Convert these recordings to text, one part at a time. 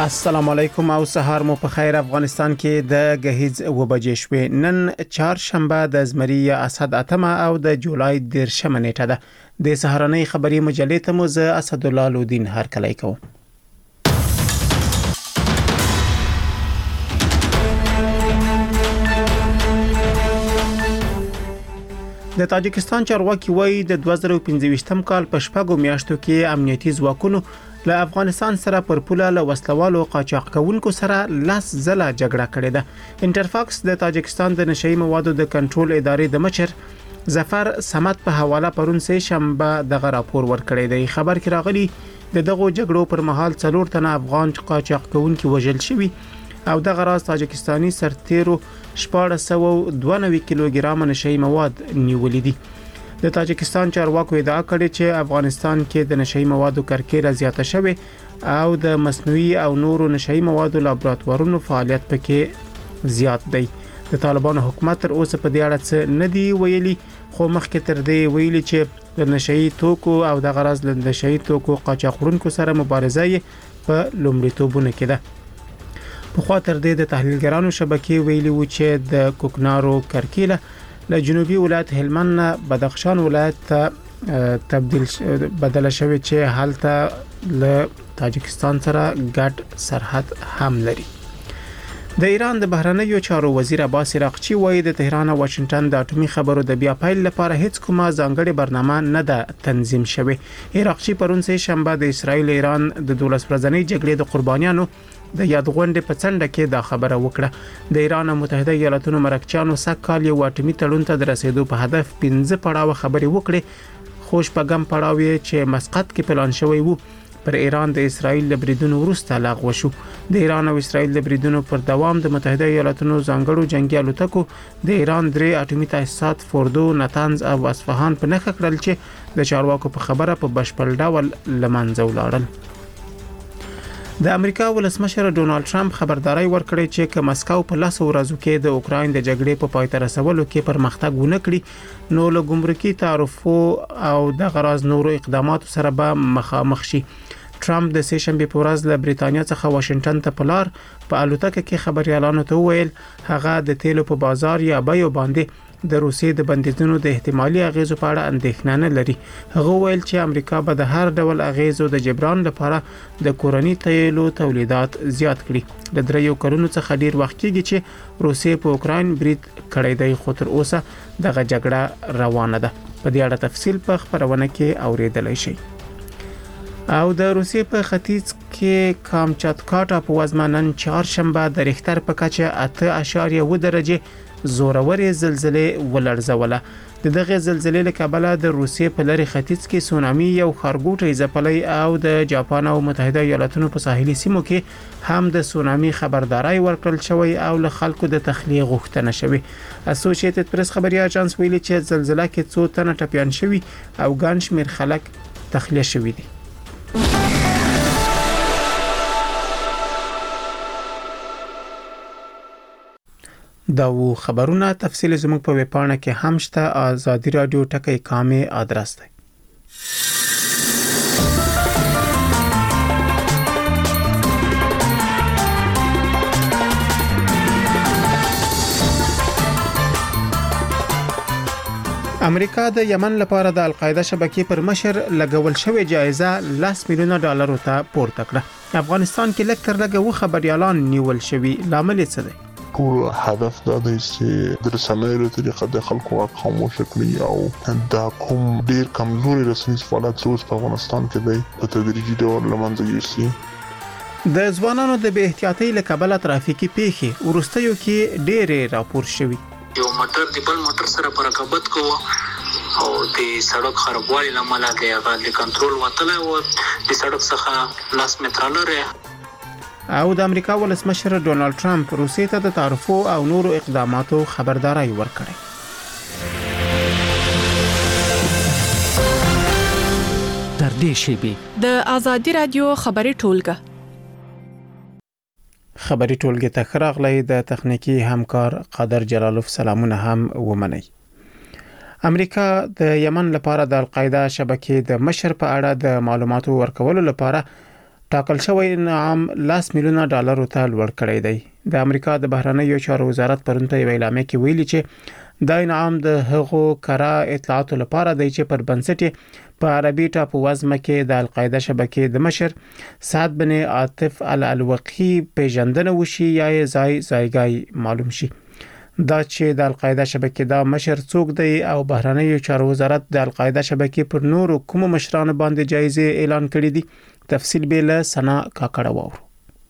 السلام علیکم او سهار مو په خیر. افغانستان کې د غهیز و بجې شوې. نن چهارشنبه د زمری اسد اتمه او د جولای 10 نیټه ده. د سهارنۍ خبري مجلې ته مو زه اسد الله لودین هر کله کوم. د تاجکستان چارواکي وایي د 2015 کال په شپږو میاشتو کې امنیتي ځواکونو له افغانستان سره پر پوله له وسلوالو قاچاق کوونکو سره لاس زله جګړه کړې ده. انټرفاکس د تاجکستان د نشئی موادو د کنټرول ادارې د مشر ظفر سمت په حواله پرون سه شنبه دغه راپور ورکړی دی. خبر کې راغلی د دغه جګړو پر مهال 4 تنه افغان قاچاق کوونکي وژل شوي او دغه راز تاجکستاني سرتیرو 1492 کیلوګرام نشئی مواد نیولې دي. د تاجکستان چارواکو ادعا کړې چې افغانستان کې د نشئی موادو کرکیله زیاته شوه او د مصنوعي او نورو نشئی موادو لابراتوارونو فعالیت پکې زیات دی. د طالبانو حکومت تر اوسه په دې اړه څه نه دی ویلي، خو مخکې تر دې ویلي چې د نشئی توکو او د غرض له نشئی توکو قاچاقونکو سره مبارزه یې په لومړیتوبونه کې ده. په خوا تر دې د تحلیلګرانو شبکې ویلي و چې د کوکنارو کرکیله له جنوبي ولایت هلمند نه بدخشان ولایت ته بدل شوی چې حالته له تاجکستان سره ګډ سرحد هم لري. د ایران د بهرنیو چارو وزیر عباس عراقچی وایي د تهران او واشنگټن د اټومي خبرو د بیا پیل لپاره هیڅ کومه ځانګړې برنامه نه ده تنظیم شوې. عراقچی پرون سه شنبه د اسرایل ایران د 12 ورځنۍ جګړې د قربانیانو د یادغونډې په څنډه کې دا خبره وکړه. د ایران او متحده ایالاتونو مرکچیانو سږ کال یو اټومي تړون ته د رسیدو په هدف 15 پړاو خبرې وکړې، خو شپږم پړاو چې مسقط کې پلان شوی وو پر ایران د اسرایل له بریدونو وروسته لغوه شو. د ایران او اسرایل د بریدونو پر دوام د متحده ایالاتونو ځانګړو جنگي الوتکو د ایران 3 اټومي تاسیسات فوردو، نتنز او اصفهان په نخښه کړل چې د چارواکو په خبره په بشپړ ډول لمنځه ولاړل. د امریکا ولسمشر ډونالد ټرمپ خبرداري ورکړې چې که مسکو په لاسو ورځو کې د اوکراین د جګړې په پای ته رسولو کې پرمختګ ونه کړي نو له ګمرکي تعرفو او د غراض نورو اقداماتو سره به مخامخ شي. ټرمپ د سه شنبه په ورځ له بریتانیا څخه واشنگټن ته په لار په الوتکه کې خبريالانو ته وویل هغه د تیلو په بازار یا بیو باندې د روسیې د بندیزونو د احتمالي اغیزو په اړه اندېښنه نه لري. هغه ویل چې امریکا به د هر ډول اغیزو د جبران لپاره د کورنۍ تیلو تولیدات زیات کړي. د 3 کلونو څخه ډیر وخت کېږي چې روسیې په اوکراین برید کړی دی، خو تر اوسه دغه جګړه روانه ده. په دې اړه تفصیل په خبرونه کې اوریدلای شئ. او د روسیې په ختیځ کې کامچاتکا ټاپووزمه نن چهارشنبه د ریختر په کچه 8.2 درجه زورورې زلزلې ولړزوله. دغه زلزلې له کبله د روسیې په لری ختیځ کې سونامي یو خارګوټي ځپلې او د جاپان او متحده ایالاتونو په ساحلي سیمو کې هم د سونامي خبرداري ورکړل شوی او له خلکو د تخلیه غوښتنه شوی. اسوسییټډ پریس خبري اژانس ویلي چې زلزلہ کې 2 تنه ټپيان شوی او ګڼ شمېر خلک تخلیه شوی دي. دا و خبرونه تفصیل زموږ په ویبپاڼه کې هم شته. آزادی رادیو ټکی کامه آدرس دی. امریکا د یمن لپاره د القاعده شبکې پر مشر لګول شوې جایزه $10 میلیون ته پورته کړه. افغانستان کې لکه لږه و خبريالان نیول شوی، لامل څه دی؟ ټول هدف دا دی چې د رسنیو له طریقه د خلکو خاموش کړي او دا کوم ډیر کمزوري رسنیز فعالیت اوس په افغانستان کې دی په تدریجي ډول لمنځه یوسي. د ځوانانو د بې احتیاطۍ له کبله ترافیکي پیښې ورستیو کې ډېرې راپور شوي. یو موټر د بل موټر سره په رقابت کوو او د سړک خرابوالي لامل هغه د کنټرول وتلی او د سړک څخه 10 متره لري. او د امریکا ولسمشر ډونالد ټرمپ روسیې ته د تعرفو او نورو اقداماتو خبرداري ورکړه. تر دې شیبې د آزادی رادیو خبري ټولګه ته خراغلی د تخنیکی همکار قادر جلالوف سلامونه هم ومني. امریکا د یمن لپاره د القاعده شبکې د مشر په اړه د معلوماتو ورکولو لپاره ټاکل شوی انعام $10 میلیونه ته لوړ کړی دی د امریکا د بهرنیو چارو وزارت پرون په اعلامیه کې ویلي چې دا انعام د هغو کارا اطلاعاتو لپاره دی چې پر بنسټ په عربي ټاپو وزمه کې د القاعده شبکې د مشر سعد بن عاطف الوقی پیژندنه وشي یا زایګای معلوم شي دا چې د القاعده شبکې دا مشر څوک دی او بهرنیو چارو وزارت د القاعده شبکې پر نورو کوم مشرانو باندې جایزه اعلان کړې دي تفصیل به له سنا کاکړه وورو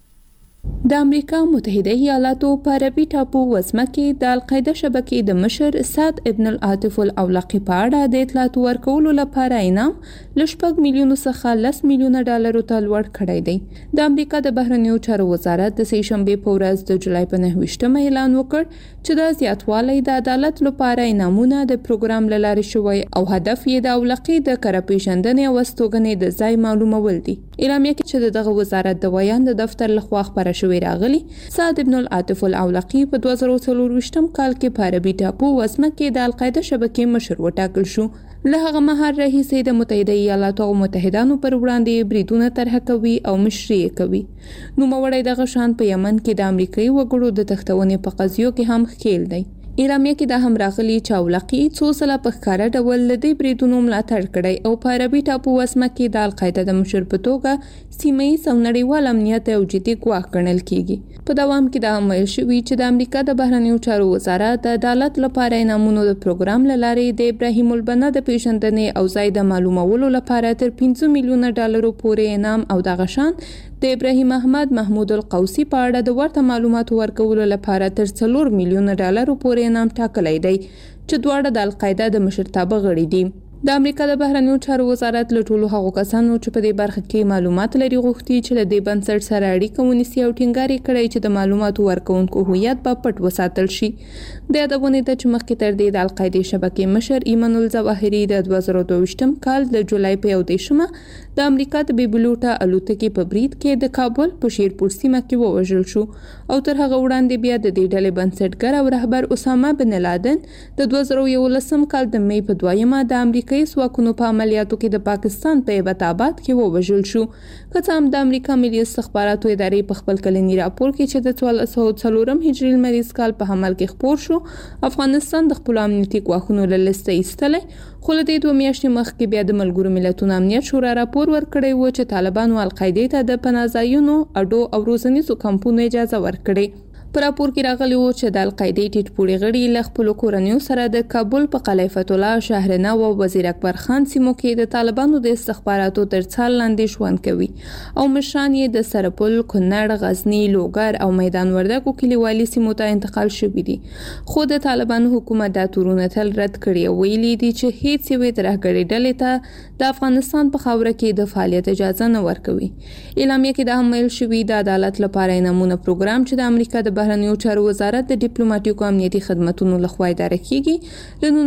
د امریکا متحده ایالاتو په عربي ټاپو وزمه کې د القاعده شبکې د مشر سعد ابن العاطف الاولاقي په اړه د اطلاعات ورکولو لپاره انعام $10 میلیونه څخه $10 میلیونه ته لوړ کړی دی د امریکا د بهرنیو چارو وزارت د سهشنبه په ورځ د جولای په 9 اعلان وکړ چې د زیاتوالي د عدالت لپاره انعامونه د پروګرام لارې شوی او هدف یې د اولاقي د کار پیژندنې او استوګنې د ځای معلومول دي اعلامیه کې چې دغه وزارت د ویان د دفتر لخوا خبره شوې راغلي سعد ابن العاطف الاولاقي په 2024 کال کې په عربي ټاپو وزمه کې د القاعده شبکې مشر وټاکل شو له هغه مهال راهیسې د متحده ایالاتو او متحدانو پر وړاندې بریدونه طرح کوي او مشري کوي نو موړی دغه شان په یمن کې د امریکایي وګړو د تختونې په قضیو کې هم ښکیل دی اعلامیه کې دا هم راغلي چې اولاقي څو ځله په ښکاره ډول له دې بریدونو ملاتړ کړی او په عربي ټاپو وزمه کې د القاعده د مشر په توګه سیمه‌ییز او نړیوال امنیت او جدي ګواښ ګڼل کیږي په دوام کې دا هم ویل شوی چې د امریکا د بهرنیو چارو وزارت د عدالت لپاره انعامونو د پروګرام لارې د ابراهیم البنا د پیژندنې او ځای د معلومولو لپاره تر $15 میلیونه پورې انعام او د غشان د ابراهیم احمد محمود القوسی په اړه د ورته معلوماتو ورکولو لپاره تر $4 میلیونه پورې انعام ټاکلی دی چې دواړه د القاعده د مشرتابه غړي دي د امریکا د بهرنیو چارو وزارت له ټولو هغو کسانو چې په دې برخه کې معلومات لري غوښتي چې له دې بنسټ سره اړیکه ونیسي او ټینګار کړي چې د معلوماتو ورکوونکو هویت به پټ وساتل شي د یادونه ده چې مخکې تر دې د القاعده شبکې مشر ایمان الظواهری د 2022 کال د جولای په 10 د امریکا د بیبلوټا الوتکې په برید کې د کابل په شیرپور سیمه کې ووژل شو او تر هغه وړاندې بیا د دې ډلې بنسټګر او رهبر اسامه بن لادن د 2011 کال د مې په 2 د امریکایي ځواکونو په عملیاتو کې د پاکستان په ایبټ آباد کې ووژل شو که څه هم د امریکا ملي استخباراتو ادارې په خپل کلنی راپور کې چې د 1404 هجري لمریز کال په حمل کې خپور شو افغانستان د خپل امنیتي ګواښونو له لسته ایستلې خو له دې 2 میاشتې مخکې بیا د ملګرو ملتونو امنیت شورا راپور ورکړی و چې طالبانو القاعده ته د پناهځایونو اډو او روزنیزو کمپونو اجازه ورکړي پر راپور کې راغلی و چې د القاعده ټیټ پوړي غړي له خپل کورنیو سره د کابل په قلعه فتح الله شهرنه او وزیر اکبر خان سیمو کې د طالبانو د استخباراتو تر څار لاندې ژوند کوي او مشران یې د سرپل کونړ غزنی لوګر او میدان وردګو کلیوالي سیمو ته انتقال شوي دي خو د طالبانو حکومت دا تورونه تل رد کړي ویلي دي چې هیڅ یوې ترهګرې ډلې ته د افغانستان په خاوره کې د فعالیت اجازه نه ورکوي اعلامیه کې دا هم ویل شوی د عدالت لپاره انعامونه پروګرام چې د امریکا د بهرنیو چارو وزارت د ډیپلوماټیکو امنیتي خدماتو لخوا اداره کیږي له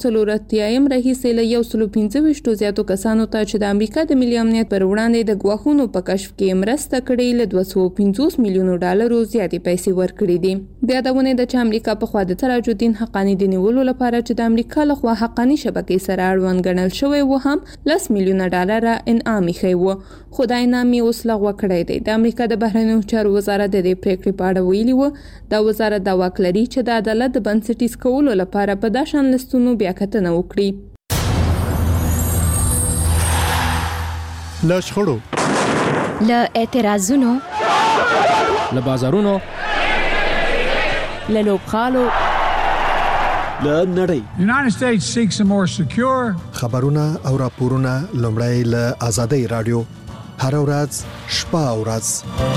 1940 راهیسې له 125 زیاتو کسانو ته چې د امریکا د ملي امنیت پر وړاندې د ګواښونو په کشف کې مرسته کړې له $250 میلیونو زیاتې پیسې ورکړې دي د یادونه ده چې امریکا په خوا د تراج الدین حقانی د نیولو لپاره چې د امریکا لخوا حقانی شبکې سره اړوند ګڼل شوی و هم $10 میلیونه انعام یې و خو دا انعام اوس لغوه کړی دی د امریکا د بهرنیو چارو وزارت د پریکړې په اړه ویلي و دا وزارت دا واک لري چې د عدالت د بنسټیز کولو لپاره په داشان لستونو بیا کتنه وکړي له شخړو له اعتراضونو له بازارونو له لوبغالو له نړۍ United States seeks a more secure خبرونه او راپورونه لومړی له آزادۍ رادیو هر ورځ شپه او ورځ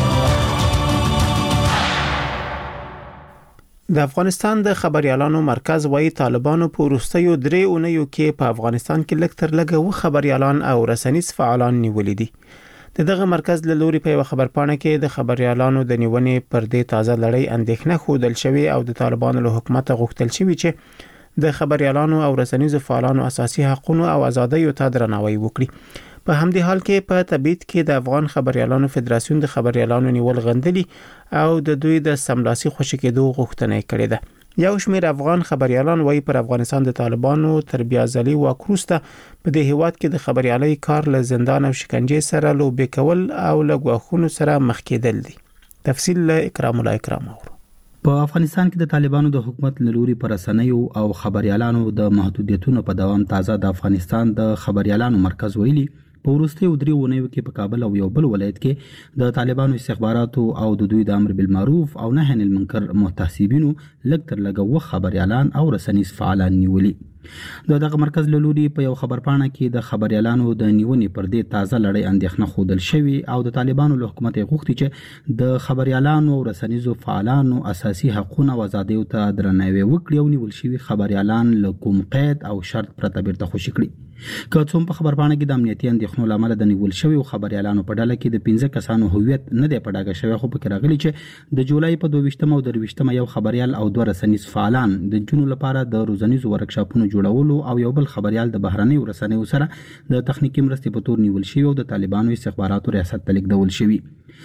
د افغانستان د خبريالانو مرکز وايي طالبانو په وروستیو 3 اونیو کې په افغانستان کې لږ تر لږه و خبريالان او رسنیز فعالان نیولې دي دغه مرکز له لوري په خبرپاڼه کې د خبريالانو د نیونې پر دې تازه لړۍ اندېښنه خوده شوی او د طالبانو له حکومت غوښتل شوی چې د خبريالانو او رسنیز فعالانو اساسي حقوقو او ازادۍ ته درناوی وکړي په همدې حال کې په تبعید کې د افغان خبريالانو فدراسیون د خبريالانو نیول غندلي او د دوی د سملاسي خوشی کېدو غوښتنه کړې ده یو شمېر افغان خبريالان وايي پر افغانستان د طالبانو تر بیا ځلې واک وروسته په دې هیواد کې د خبريالۍ کار له زندان او شکنجې سره لوبې کول او له غواخونو سره مخ کېدل دي. تفصیل له اکرام الله اکرام اورو. په افغانستان کې د طالبانو د حکومت لوري پر رسنیو او خبريالانو د محدودیتونو په دوام تازه د افغانستان د خبريالانو مرکز ویلي په وروستیو 3 اونیو کې په کابل او یو بل ولایت کې د طالبانو استخباراتو او د دوی د امر بالمعروف او نهي عن المنکر محتسبینو لږ تر لږه خبريالان او رسنیز فعالان نیولي. دغه مرکز له لوري په یو خبرپاڼه کې د خبريالانو د نیونې پر دې تازه لړۍ اندېښنه خوندل شوی او د طالبانو له حکومت غوښتي چې د خبريالانو او رسنیزو فعالانو اساسي حقوقونه او آزادۍ ته درناوی وکړي او نیول شوی خبريالان له کوم قید او شرط پرته بیرته خوشي کړي. که څوم په خبرپاڼه کې د امنیتي اندېښنو لامل د نیول شوی خبريالانو په ډله کې د 15 کسانو هویت نه دی پټاګه شوی، خو پکې راغلي چې د جولای په 22 او 23 یو خبريال او 2 رسنیز فعالان د جنونو لپاره د روزنیزو ورکشاپونو جوړولو او یو بل خبريال د بهرنۍ ورسنیو سره د تخنیکی مرستې په تور نیول شوی او د طالبانو استخباراتو ریاست ته لیږدول شوی.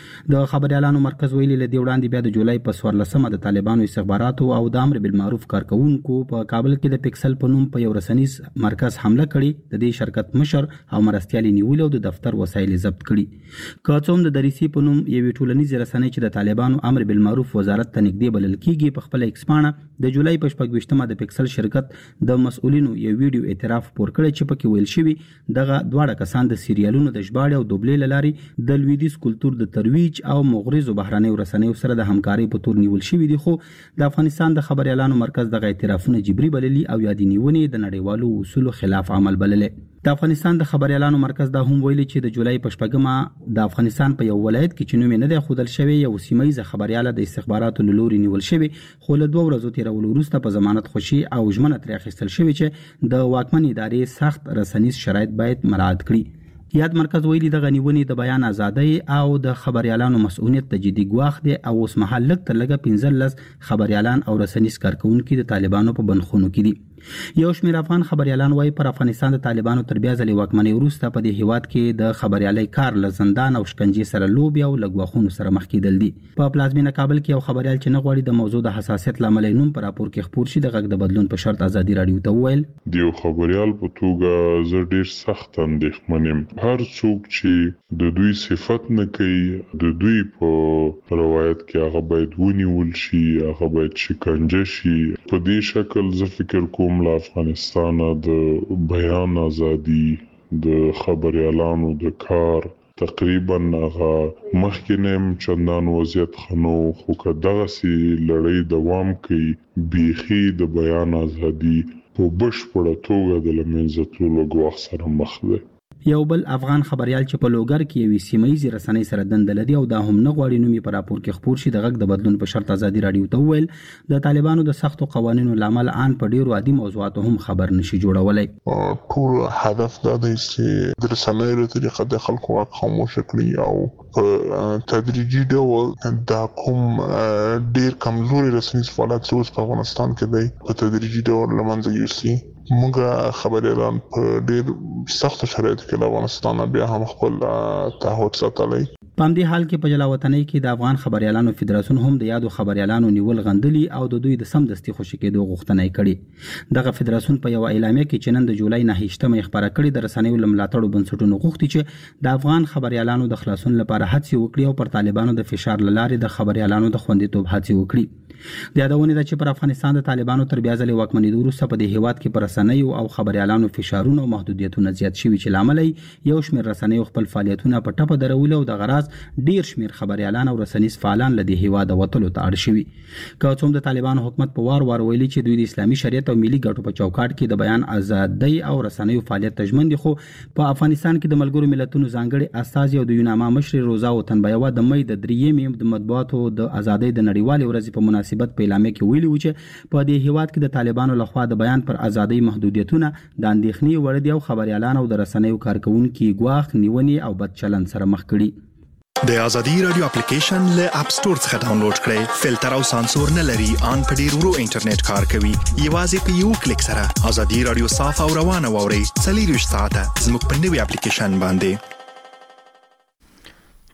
د خبريالانو مرکز ویلي له دې وړاندې بیا د جولای په 14 د طالبانو استخباراتو او د امر بالمعروف کارکونکو په کابل کې د پکسل په نوم په یو رسنیز مرکز حمله کړې. د دې شرکت مشر او مرستيالي نیول او د دفتر وسایل ضبط کړي. که څوم د دریسي په نوم یو ټولنیز رسنۍ چې د طالبانو امر بالمعروف وزارت ته نږدې بلل کیږي په خپل ایکسپانه د جولای په 28 د پکسل شرکت د مسؤلینو یو ویډیو اعتراف پور کړی چې پکې ویل شوی دغه دواړه کسان د سیریالونو د ژباړې او دوبلې لاري د لویدیز کلچر د ترویج او مغرضو بهرنۍ رسنیو سره د همکاري په تور نیول شوی دي. خو د افغانستان د خبريالانو مرکز دغه اعترافونه جبري بللي او یادي نیونې د نړیوالو اصولو خلاف عمل بللې. د افغانستان د خبريالانو مرکز دا هم ویلي چې د جولای په 14 د افغانستان په یو ولایت کې چې نوم نه دی خودل شوی یو سیمایي خبرياله د استخباراتو لوري نیول شوی، خو له 2 ورځو تیرولو وروسته په ضمانت خوشي او ژمنه تر اخیستل شوی چې د واکمن ادارې سخت رسنیز شرایط باید مراعات کړي. یاد مرکز ویلي د غنیونی د بیان ازادۍ او د خبريالانو مسؤلیت ته جدي ګواښ دی او اوس مهال لږ تر لږه 15 خبريالان او رسنیز کارکونکو د طالبانو په بندخونو کې دي. یو شمېر افغان خبريالان وايي پر افغانستان د طالبانو تر بیا ځلې واکمنۍ وروسته په دې هیواد کې د خبريالۍ کار له زندان او شکنجې سره لوبې او لګواخونو سره مخ کېدل دي. په پلازمینه کابل کې یو خبريال چې نه غواړي د موضوع د حساسیت لامل نوم پر راپور کې خبر شي د غږ د بدلون په شرط ازادي رادیو ته وویل د یو خبريال په توګه زه ډیر سخت اندېښمن یم. هر څوک چې د دوی صفت نه کوي د دوی په روایت کې هغه باید ونیول شي، هغه باید شکنجه شي. په دې شکل زه فکر کوم له افغانستان د بیان ازادي د خبريالانو د کار تقریبا هغه مخکینم چندان وضعیت خنو، خو که دغه سي لړۍ دوام کوي بيخي د بیان ازادي په بشپړه توګه د لمنځه تللو ګواښ سره مخ دی. یو بل افغان خبريال چې په لوګر کې یو سیمایي رسنۍ سره دندل دي او دا هم نه غواړي نومي په راپور کې خبر شي د غږ د بدلون په شرط ازادي رادیو ته ویل د طالبانو د سختو قوانینو لامل ان په ډیرو عادي موضوعاتو هم خبر نشي جوړولای. ټول هدف دا دی چې د رسنۍ له طریقه د خلکو واک خاموش کړي او په تدریجي ډول دا کوم ډیر کمزوري رسنیز فعالیت اوس په افغانستان کې دی په تدریجي ډول لمنځه یوسي. موږ خبريالان په ډیر سخت شرایطو کې د افغانستان بیا هم خپل تعهد ساتلی. په همدې حال کې په جلاوطنۍ کې د افغان خبريالانو فدراسیون هم د یادو خبريالانو نیول غندلي او د دوی د سمدستي خوشي کېدو غوښتنه کړې. دغه فدراسیون په یو اعلامیه کې چې نن د جولای 9 خبره کړې د رسنیو ملاتړو بنسټونو غوښتي چې د افغان خبريالانو د خلاصون لپاره هڅې وکړي او پر طالبانو د فشار لارې د خبريالانو د خوندیتوب هڅې وکړي. د یادونه ده چې پر افغانستان د طالبانو تر بیا ځلې واکمنۍ وروسته په دې هیواد کې پر رسنیو او خبريالانو فشارونه او محدودیتونه زیات شوي چې لامل یو شمېر رسنیو خپل فعالیتونه په ټپه درول او د غراض ډیر شمېر خبريالان او رسنیز فعالان له دې هیواد وتلو ته اړ شوي. که څوم د طالبانو حکومت په وار ویلي چې دوی د اسلامي شریعت او ملي ګټو په چوکاټ کې د بیان ازادۍ او رسنیو فعالیت ته ژمن دي، خو په افغانستان کې د ملګرو ملتونو ځانګړي استازي او د یوناما مشر روزا وطنبیوه د مې د 3 د مطبوعاتو د ازادۍ د نړیوالې ورځې په مناسبت په اعلامیه کې ویلي و چې په دې هیواد کې د طالبانو لخوا د بیان پر ازادۍ محدودیتونه د اندېښنې وړ دي او خبريالان او د رسنیو کارکونکو ګواښ نیونې او بد چلند سره مخ کړي. د ازادي رادیو اپلیکیشن له اپ سٹور څخه ډاونلوډ کړئ. فلټر او سانسور نه لري، ان په ډیر ورو انټرنیټ کار کوي. یوازې په یو کلیک سره ازادي رادیو صاف او روانه واورئ. 24 ساعته زموږ په نوې اپلیکیشن باندې.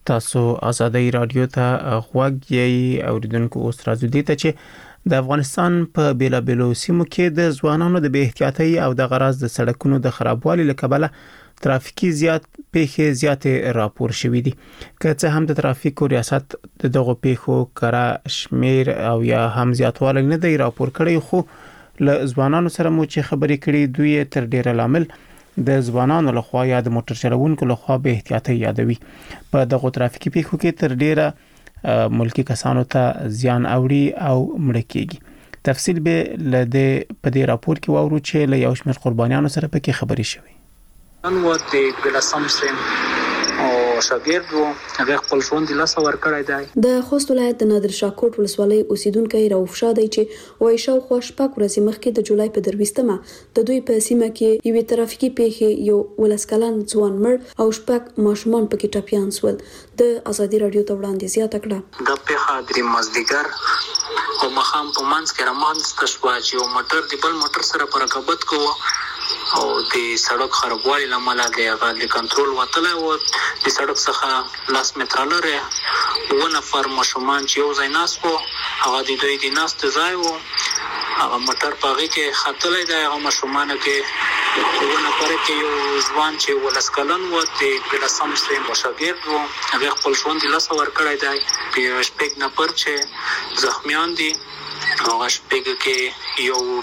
تاسو آزادۍ رادیو ته غوږ یې اوریدونکو اوس راځو دي ته چې د افغانستان په بیلابیلو سیمو کې د ځوانانو د بې احتیاطۍ او د غراض د سړکونو د خرابوالي لکبله ترافیکي پیښې زیاتې راپور شوې دي. که څه هم د ترافیکو ریاست د دغو پیښو کره شمیر او یا هم زیاتوالی نه دی راپور کړی، خو له ځوانانو سره مو چې خبرې کړي دوی تر ډیره لامل د ځوانانو لخوا یا د موټر چلوونکو لخوا به احتیاطي یادوي. په دغه ترافیکي پیښو کې تر ډیره ملکی کسانو ته زیان اوړي او مړه کیږي. تفصیل به لده په دې راپور کې واورو چې له یو شمېر قربانیانو سره پکې خبرې شوې. نن و د بلسم سیم او شاګرد وو هغه خپل ژوند د لاسه ورکړی دی. د خوست ولایت د نادر شاه کوټ ولسوالۍ اوسیدونکو راوف شاه دی چې وای شاوخوا شپږ ورځې مخکې د جولای په 23مه د دوی په سیمه کې یو ترافیکي پیښه یو ولسکلن ځوان مړ او شپږ ماشومان پکې ټپیان شول. د آزادي رادیو ته وړاندې زیاته کړه د پیښه د مازدیګر او مخام په منځ کې رامنځته شوه چې یو موټر د بل موټر سره په رقابت کوه او د سړک خرابوالي لامل هغه د کنټرول وتلی و. د سړک څخه 10 متره لرې 2 نفر ماشومان چې یو ځای ناست وو، هغه د دوی د ناست ځای وو، هغه موټر په هغې کې ختلی دی. هغه ماشومانو کې 2 نفر کې یو ځوان چې 19 کلن و د بلسم سیم شاګرد و، هغه خپل ژوند د لاسه ورکړی دی. 6 نفر چې زخمیان دي، هغه شپږ کې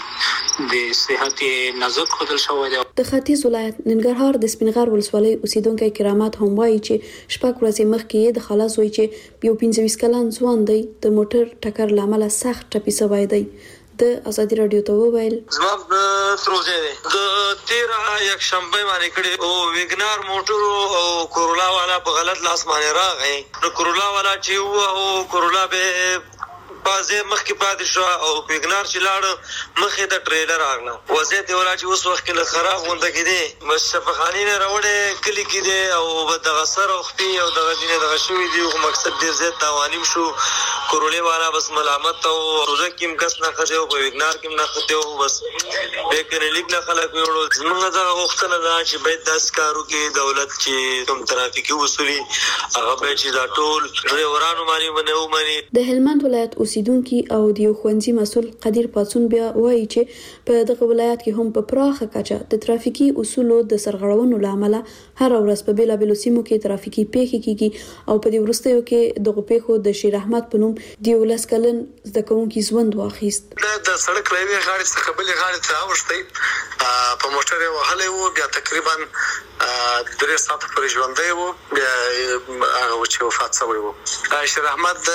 یو د صحت نظر خدل شوی دی. د ختیځ ولایت ننګرهار د سپینغر ولسوالۍ اوسیدونکو کرامت هم وایي چې شپږ ورځې مخکې د خلاص وایي چې یو 25 کلن ځوان دی د موټر ټکر لامل سخت ټپي شوی دی. د آزادي رادیو ته وویل زما تروزه دی د 13 یک شنبه باندې کړي او ویګنار موټر او کورولا والا په غلط لاس باندې راغی. نو کورولا والا چې او کورولا به بازه مخکې پاتې شو او ویګنار چې لاړ مخې ته ټریلر راغله. وضعیت ولا چې اوس وخت کې خراب غونډه کې دي بس شفاخانی نه راوړې کلی کې دي او د غسر او خپي او د غدینه دغه شوې دي. خو مقصد ډیر زیات تاوانیم شو. کورولې والا بس ملامت او روزه کې کس نه خځه او ویګنار کې نه خته او بس لیکن لیک نه خلک ویړو. زمونږ دا غوښتنه ده چې باید داس کارو کې دولت چې کوم ترافیکي اصولي هغه به چې دا ټول ډرایورانو باندې ومني. د هلمند ولایت اوسیدونکو او د یو ښوونځي مسول قدیر پاتون بیا وایي چې په دغه ولایت کې هم په پراخه کچه د ترافیکي اصولو د سرغړونو لامل هر ورځ په بیلابیلو سیمو کې ترافیکي پیښې کیږي او په دې وروستیو کې دغه پیښو د شیر احمد په نوم د 19 کلن زده کوونکي ژوند واخیست. د سړک لوي غاړې څخه بلې غاړې ته اوښتي په موټر وهلې وو، بیا تقریبا 3 ساعت پورې ژوندې وو، بیا هغه چې وفات شوی وو. شیر احمد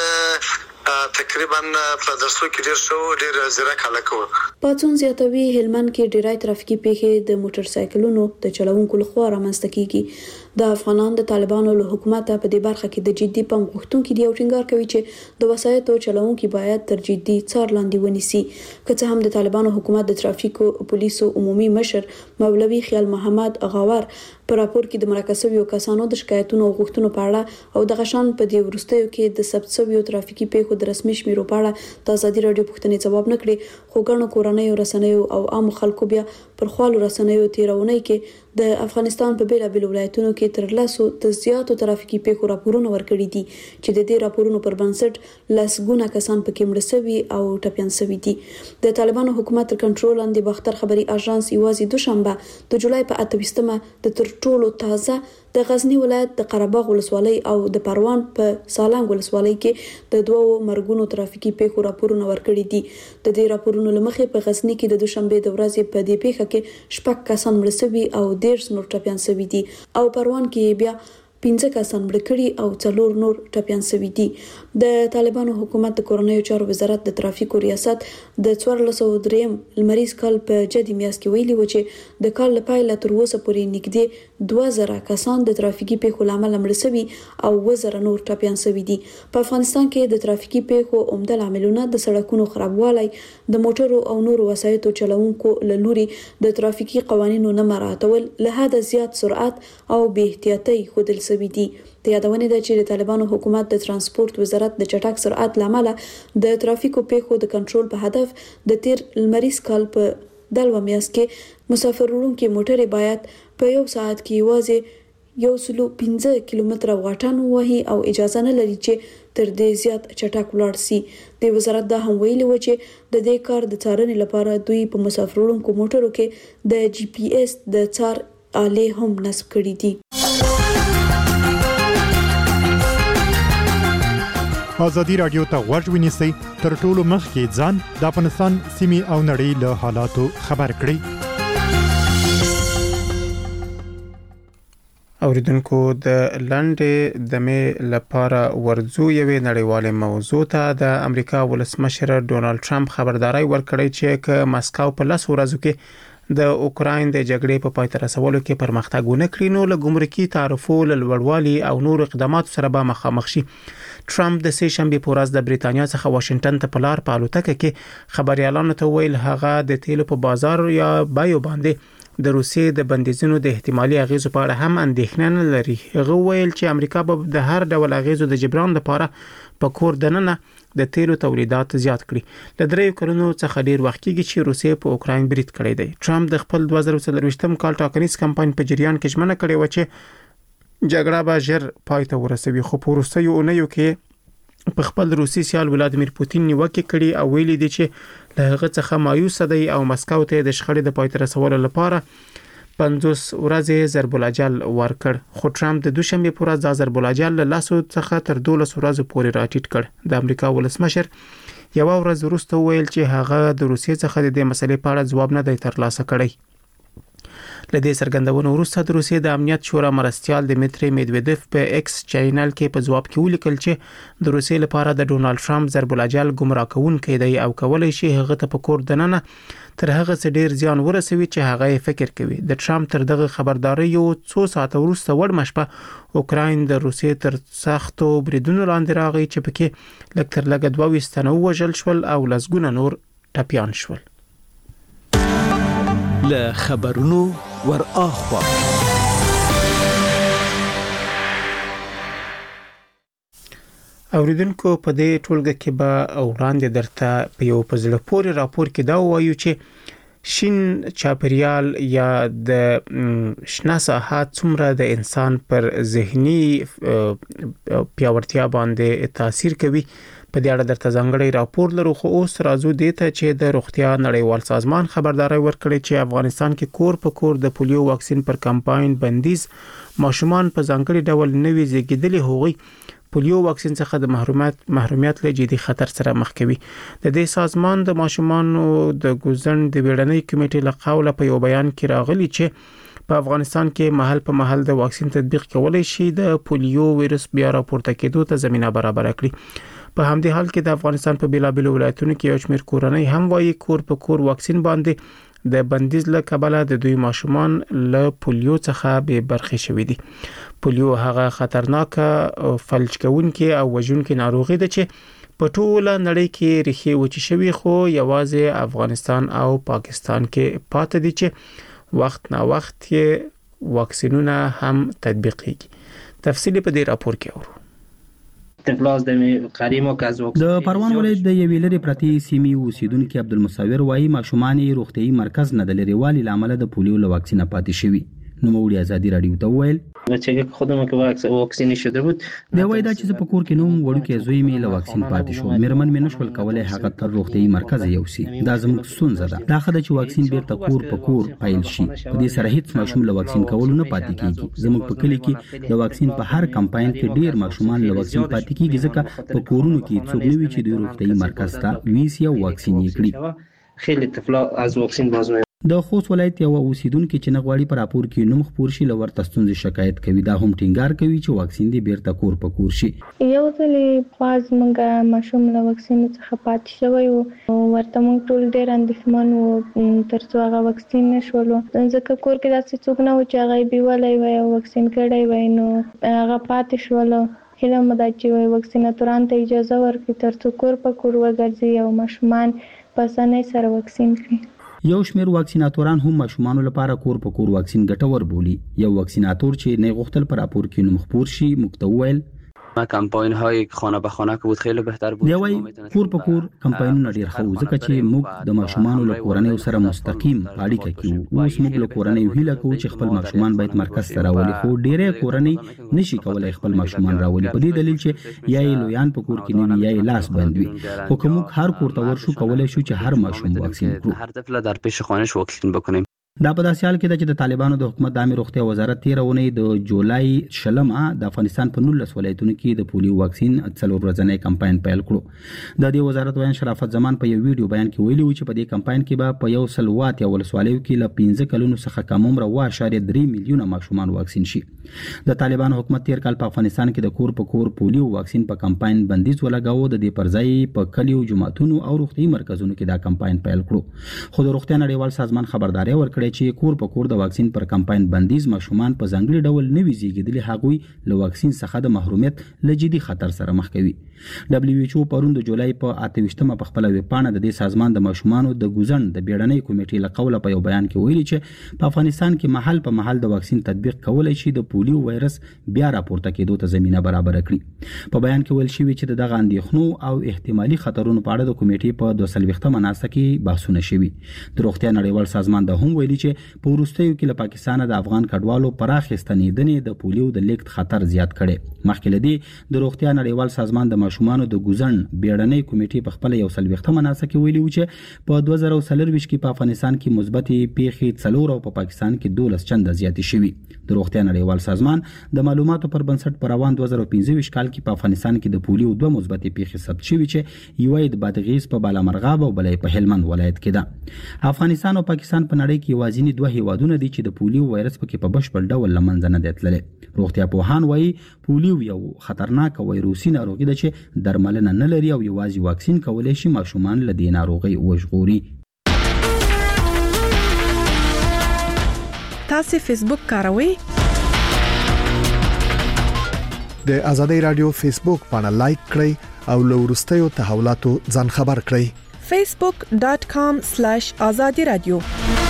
تقریبا په درسو کې ډیر شو، ډیر زیرک هلک وو. پاتون زیاتوي هلمند کې ډیری ترافیکي پیښې د موټر سایکلونو د چلوونکو لخوا رامنځته کیږي. د افغانان د طالبانو له حکومت په دې برخه کې د جدي پام غوښتونکو دی او ټینګار کوي چې د وسایطو چلوونکو باید تر جدي څار لاندې ونیسي. که څه هم د طالبانو حکومت د ترافیکو پولیسو عمومي مشر مولوي خیال محمد غاور په راپور کې د مرکزي کسانو د شکایتونو او غوښتنو په اړه او د غشان په دې ورستیو کې د ثبت شویو ترافیکي پیښو د رسمي شمیرو په اړه د آزادي رادیو پوښتنې ځواب نه کړي. خو ګڼو کورنیو رسنیو او عام خلکو بیا پر خپل رسنیو تیرونی کې د افغانستان په بیلابیلو ولایتونو کې تر لاسو د زیاتو ترافیکي پیښو راپورونه ورکړي دي چې د دې راپورونو پر بنسټ لاسګونه کسان پکې مړه شوي او ټپيان شوي دي. د طالبانو حکومت تر کنټرول لاندې باختر خبري اژانس یوازې دوشنبه د جولای په 28مه د تر ټولو تازه د غزنی ولایت د قرهباغ ولسوالۍ او د پروان په سالنګ ولسوالۍ کې د دوو مرګونو ترافیکي پیښو راپورونه ورکړي دي. د دې راپورونو لمخې په غزنی کې د دوشنبه د ورځې په دې پیښه کې 6 کسان مړه شوي او 13 نور ټپيان شوي دي او پروان کې بیا 15 کسان مړه کړي او 4 نور ټپيان شوي دي. د طالبانو حکومت د کورنیو چارو وزارت د ترافیکو ریاست د 1403 لمریز کال په جدي میاشت کې ویلي و چې د کال لپاره تر اوسه پورې نږدې 2000 کسان د ترافیکي پیښو لامل مړه شوي او 2000 نور ټپيان شوي دي. په افغانستان کې د ترافیکي پیښو عمده عاملونه د سړکونو خرابوالی، د موټرو او نورو وسایطو چلوونکو له لوري د ترافیکي قوانینو نه مراعاتول، له حده زیات سرعت او بې احتیاطي ښودل شوي دي. د یادونه ده چې د طالبانو حکومت د ترانسپورت وزارت د چټک سرعت لامل د ترافیکو پیښو د کنټرول په هدف د تیر لمریز کال په دلو میاشت کې مسافر وړونکي موټر باید په 1 ساعت کې یوازې 115 کیلومتره واټن وهي او اجازه نه لري چې تر دې زیات چټک ولاړ شي. د وزارت دا هم ویلي و چې د دې کار د څارنې لپاره دوی په مسافروړونکو موټرو کې د جی پی ایس د څار آلې هم نصب کړي دي. ازادي رادیو ته غوږ ونیسئ تر ټولو مخکې ځان د افغانستان سیمې او نړۍ له حالاتو خبر کړئ. اوریدونکو د لنډې دمې لپاره ورځو یوې نړیوالې موضوع ته د امریکا ولسمشر ډونالد ټرمپ خبرداري ورکړې چې ک مسکو په 10 ورځو کې د اوکراین د جګړې په پای ته رسولو کې پرمختګ ونه کړي نو له ګمرکي تعرفو لوړوالي او نور اقدامات سره به مخامخ شي. ټرمپ د سې شنبه په ورځ د بریتانیا څخه واشنگټن ته په لار په الوتکه کې خبريالانو ته ویل هغه د تیلو په بازار یا بایو باندې د روسیې د بندیزونو د احتمالي اغیزو په اړه هم اندېښنه نه لري. هغه ویل چې امریکا به د هر ډول اغیزو د جبران لپاره په کور دننه د تیلو تولیدات زیات کړي. ل 3 کلونو څخه ډیر وخت کېږي چې روسیې په اوکراین برید کړی دی. ټرمپ د خپل 2024م کال ټاکنیز کمپاین په جریان کې ژمنه کړې و چې جګړه به ژر پای ته ورسوي، خو په وروستیو اونیو کې په خپل روسي سیال ولادمیر پوتین نیوکه کړې او ویلي دي چې له هغه څخه مایوس دی او مسکو ته د شخړې د پای ته رسولو لپاره 50 ورځې ضرب الاجل ورکړ. خو ټرمپ د دوشنبه پر ورځ د ضرب الاجل له 10 څخه تر 12 ورځې پورې راټیټ کړ. د امریکا ولسمشر یو ورځ وروسته ویل چې هغه د روسیې څخه د دې مسلې په اړه ځواب نه دی ترلاسه کړی. لدې سرګندونو وروسته د روسیې د امنیت شورا مرستيال دمیتری میدویدف په ایکس چینل کې په ځواب کې ولیکل چې د روسیې لپاره د ډونالد ټرمپ ضرب الاجل گمراه کوونکی دی او کولای شي هغه ته په کور دننه تر هغه څه ډیر زیان ورسوي چې هغه یې فکر کوي. د ټرمپ تر دغه خبرداري یو څو ساعت وروسته وړ مشپه اوکراین د روسیې تر سختو بریدونو لاندې راغی چې پکې لکتر لګ 22 تنه وژل شول او لسګونه نور ټپيان شول. له خبرونو ور اخوا اوریدونکو په دې ټولګه کې به وړاندې درته په یو پزړه پورې راپور کې دا وایو چې شین چاپریال یا د شنه ساحه څومره د انسان پر ذهني پیاوړتیا باندې تاثیر کوي. په دې اړه درته ځانګړی راپور لرو، خو اوس راځو دې ته چې د روغتیا نړیوال سازمان خبرداري ورکړي چې افغانستان کې کور په کور د پولیو واکسین پر کمپاین بندیز ماشومان په ځانګړي ډول نوي زیږیدلي هغوی پولیو واکسین څخه د محرومیت له جدي خطر سره مخ کوي. د دې سازمان د ماشومانو د ګوزن د ویړنۍ کمیټې له قوله په یو بیان کې راغلي چې په افغانستان کې محل په محل د واکسین تطبیق کولای شي د پولیو وایرس بیا راپورته کېدو ته زمينه برابر کړي. په همدې حال کې د افغانستان په بیلابیلو ولایتونو کې یو شمېر کورنۍ هم وایي کور په کور واکسین باندې د بندیز له کبله د دوی ماشومان له پولیو څخه به برخې شوي دي. پولیو هغه خطرناک فلج کوونکی او وژونکی ناروغي ده چې په ټوله نړۍ کې ریښې وچې شوي، خو یوازې افغانستان او پاکستان کې پاتې دي چې وخت نا وخت یې واکسینونه هم تطبیقېږي. تفصیل په دې راپور کې اورو. د پروان ولایت د یوې لرې پرتې سیمې اوسیدونکو عبدالمصور وايي ماشومان روغتيایي مرکز نه د لريوالي لامل د پولیو له واکسین پاتې شوي. نو موږ ازادي رادیو ته ویل چې خودمو کې واکسین شوه بود دا وای دا چې په کور کې نوم وړو کې زوی مې له واکسین پاتې شو، مېرمن مې نشول کولای هغه تر روغتيایي مرکز یوسي. دا زموږ ستونزه ده. دا خدای چې واکسین بیرته کور په کور پایل شي. په دې سره هیڅ ماشوم له واکسین کولو نه پاتې کیږي. زموږ په کلی کې د واکسین په هر کمپاین کې ډیر ماشومان له واکسین پاتې کیږي ځکه په کورونو کې څوک نه وي چې د روغتيایي مرکز ته ویسي او واکسین یې کړي. خیلی طفلا از واکسین بازنوي. د خوست ولایت یو اوسیدونکو چې نغواړي پر راپور کې نوم خبر شي لور تستونز شکایت کوي. دا هم ټینګار کوي چې واکسین دی بیرته کور په کور شي. یو ځلې پاز منګه مشوم له واکسین څخه پاتې شوی او ورته مونږ ټول ډېر اندېښمن وو ترڅو هغه واکسین نشولو، ځکه کور کې داسې څوک نه و چې هغه بیولای وای او واکسین کړی وای، نو هغه پاتې شولو. هیله مې ده چې واکسیناتورانو ته اجازه ورکړي ترڅو کور په کور وګرځي او ماشومان په اسانۍ سره واکسین کړي. یو شمېر واکسیناتوران هم ماشومانو لپاره کور په کور واکسین ګټور بولي. یو واکسیناتور چې نه غوښتل پر راپور کې نوم خبر شي مکتوول کمپاین های خانه به خانه که بود خیلی بهتر بود. یوای کور په کور کمپاینونه ډیر ښه ځکه چې موږ د ماشومان له کورنۍ سره مستقیم اړیکه کوو. اوس موږ له کورنۍ هیله کوو چې خپل ماشومان باید مرکز ته راولي، خو ډیره کورنۍ نشي کولای خپل ماشومان راولي په دې دلیل چې یا یې لویان په کور کې نه وي یا یې لاس بند وي. خو که موږ هر کور ته ورشو کولای شو چې هر ماشوم واکسین کړو. هر طفل در پیش خانه‌اش واکسین بکنیم. دا په داسې حال کې ده چې د طالبانو د حکومت د عامه روغتیا وزارت 13 اونۍ د جولای 20 د افغانستان په 19 ولایتونو کې د پولیو واکسین 4 ورځنی کمپاین پیل کړو. د دې وزارت وایي شرافت زمان په یو ویډیو بیان کې ویلي و چې په دې کمپاین کې به په 100 ولسوالیو کې له 15 کلونو څخه کم عمر 1.3 میلیونه ماشومان واکسین شي. د طالبانو حکومت تیر کال په افغانستان کې د کور په کور پولیو واکسین په کمپاین بندیز ولګاوه. د دې پرځای په کلیو، جماعتونو او روغتي مرکزونو کې دا کمپاین پیل کړو. خو د روغتیا نړیوال سازمان خبرداري ورکړې چې کور په کور د واکسین پر کمپاین بندیز ماشومان په ځانګړي ډول نه وي زیږیدلي، هغوی له واکسین څخه د محرومیت له جدي خطر سره مخ کوي. WHO پرون د جولای په 28مه په خپل ویبپاڼه د دې سازمان د ماشومانو د ګوزن د بیړنۍ کمیټې له قوله په یو بیان کې ویلي چې په افغانستان کې محل په محل د واکسین تطبیق کولای شي د پولیو وایرس بیا راپورته کېدو ته زمينه برابر کړي. په بیان کې ویل شوی چې دغه اندېښنو او احتمالي خطرونو په اړه د کمیټې په 200مه ناسته کې بحثونه شوي. د روغتیا نړیوال سازمان د هم ویلي چې په وروستیو کې له پاکستان د افغان کډوالو پراخ ستنېدنې د پولیو د لیږد خطر زیات کړي. مخکې له دې د روغتیا نړیوال سازمان د ماشومانو د ګوزن بیړنۍ کمیټې په خپل 100مه ناسته کې ویلي و چې په 2024 کې په افغانستان کې مثبتې پیښې 4 او په پاکستان کې 12 چنده زیاتې شوي. د روغتیا نړیوال سازمان د معلوماتو پر بنسټ په روان 2015 کال کې په افغانستان کې د پولیو 2 مثبتې پیښې ثبت شوي چې یو د بادغیس په بالامرغاب او بلې په هلمند ولایت کې ده. افغانستان او پاکستان په نړۍ کې یوازینی دوه هیوادونه دي چې د پولیو وایرس پکې په بشپړ ډول لمنځه نه دی تللی. روغتیا پوهان وایي پولیو یو خطرناک وایروسي ناروغي ده چې درملنه نه لري او یوازې واکسین کولای شي ماشومان له دې ناروغۍ وژغوري. تاسو فیسبوک کاروئ؟ د ازادۍ رادیو فیسبوک باندې لایک کړئ او له وروستیو تحولاتو ځان خبر کړئ. facebook.com/azadi radio.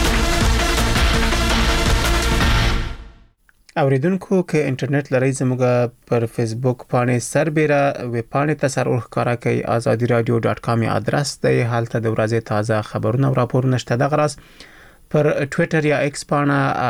اوریدونکو که انټرنیټ لرئ زموږ پر فیسبوک باندې سربېره ویب پاڼې ته سر ورښکاره کوي azadiradio.com ادرس دی. حالته د ورځې تازه خبرونه او راپورونه شته. دغه راز پر ټوئیټر یا ایکس باندې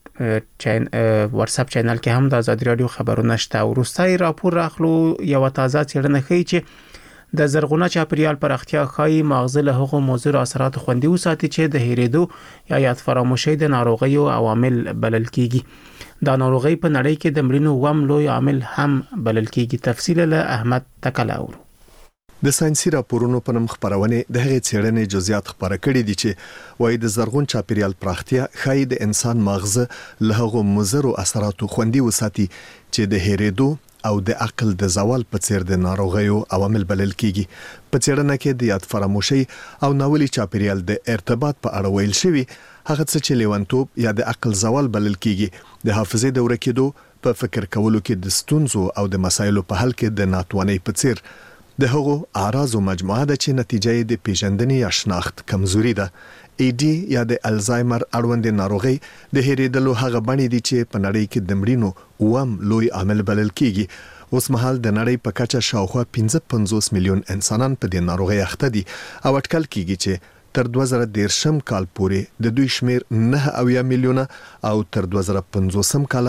او واتس اپ چینل کې هم د ازادي رادیو خبرونه شته. ورستای راپور راخلو یو تازه څېړنه ښیي چې د زرغونه چاپیریال پراختیا ښایي مغزه له هغو موضوع اثرات خوندي وساتي چې د هېرېدو یا یاد فراموشي د ناروغیو عوامل بلل کیږي. دا ناروغي په نړۍ کې د مړینو وم لوی عامل هم بلل کیږي. تفصیل له احمد تکلاور. د ساينسي راپورونو په نوم خبرونه د هغې څېړنې جزئیات خبره کړي دي چې وايي د زرغون چاپیریال پراختیا ښایي د انسان مغزه له هغو مضرو اثراتو خوندي وساتي چې د هېرېدو او د عقل د زوال په څیر د ناروغیو عوامل بلل کیږي. په څېړنه کې د یاد فراموشي او ناولي چاپیریال د ارتباط په اړه ویل شوی هغه څه چې لیونتوب یا د عقل زوال بلل کیږي د حافظې د ورکېدو په فکر کولو کې د ستونزو او د مسایلو په حل کې د ناتوانۍ په څیر د هغو اعراضو مجموعه ده چې نتیجه د پیژندنې یا شناخت کمزوري ده. ایډي یا د الزایمر اړوند ناروغي د هېرېدلو هغه بڼې دي چې په نړۍ کې د مړینو وم لوی عامل بلل کیږي. اوس مهال د نړۍ په کچه شاوخوا 55 میلیون انسانان په دې ناروغي اخته دي او اټکل کیږي چې تر 2013 کال پورې د دوی شمیر 9 میلیونه او تر 2050 کال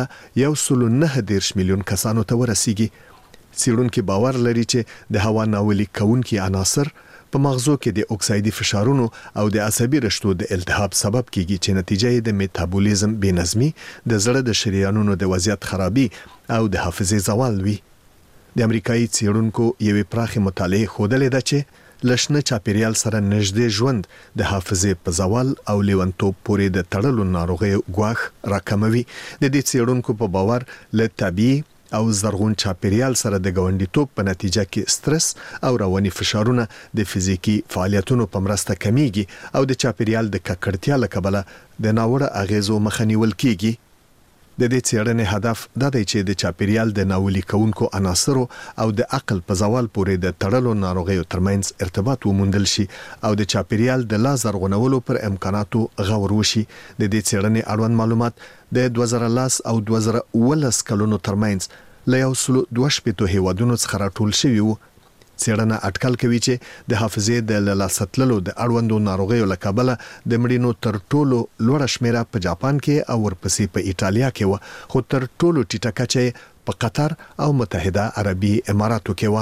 1.9 میلیون کسانو ته ورسیږي. څېړونکي باور لري چې د هوا ناولي کوونکي عناصر په مغزو کې د اکسایدي فشارونو او د عصبي رشتو د التهاب سبب کیږي چې نتیجه یې د میټابولیزم بېنظمي، د زړه د شریانونو د وضعیت خرابي او د حافظې زوال وي. د امریکایي څېړونکو یوې پراخې مطالعې ښودلې ده چې لشنه چاپیریال سره نږدې ژوند د حافظې په زوال او لیونتوب پورې د تړلو ناروغیو ګواښ راکموي. د دې څېړونکو په باور له طبیعي او زرغون چاپیریال سره د ګاونډیتوب په نتیجه کې سترس او رواني فشارونه د فزیکی فعالیتونو په مرسته کمیږي او د چاپیریال د ککړتیا له کبله د ناوړه اغیزو مخه نیول کیږي. د دې څېړنې هدف دا دی چې د چاپیریال د ناولي کوونکو عناصرو او د عقل په زوال پورې د تړلو ناروغیو ترمنځ ارتباط وموندل شي او د چاپیریال د لا زرغونولو پر امکاناتو غور وشي. د دې څېړنې اړوند معلومات د 2010 او 2011 کلونو ترمنځ له 112 هیوادونو څخه راټول شوی وو. څېړنه اټکل کوي چې د حافظې د لاسته د اړوندو ناروغیو له کبله د مړینو تر ټولو لوړه شمیره په جاپان کې او ورپسې په ایټالیا کې و، خو تر ټولو ټیټه کچه په قطر او متحده عربي اماراتو کې و.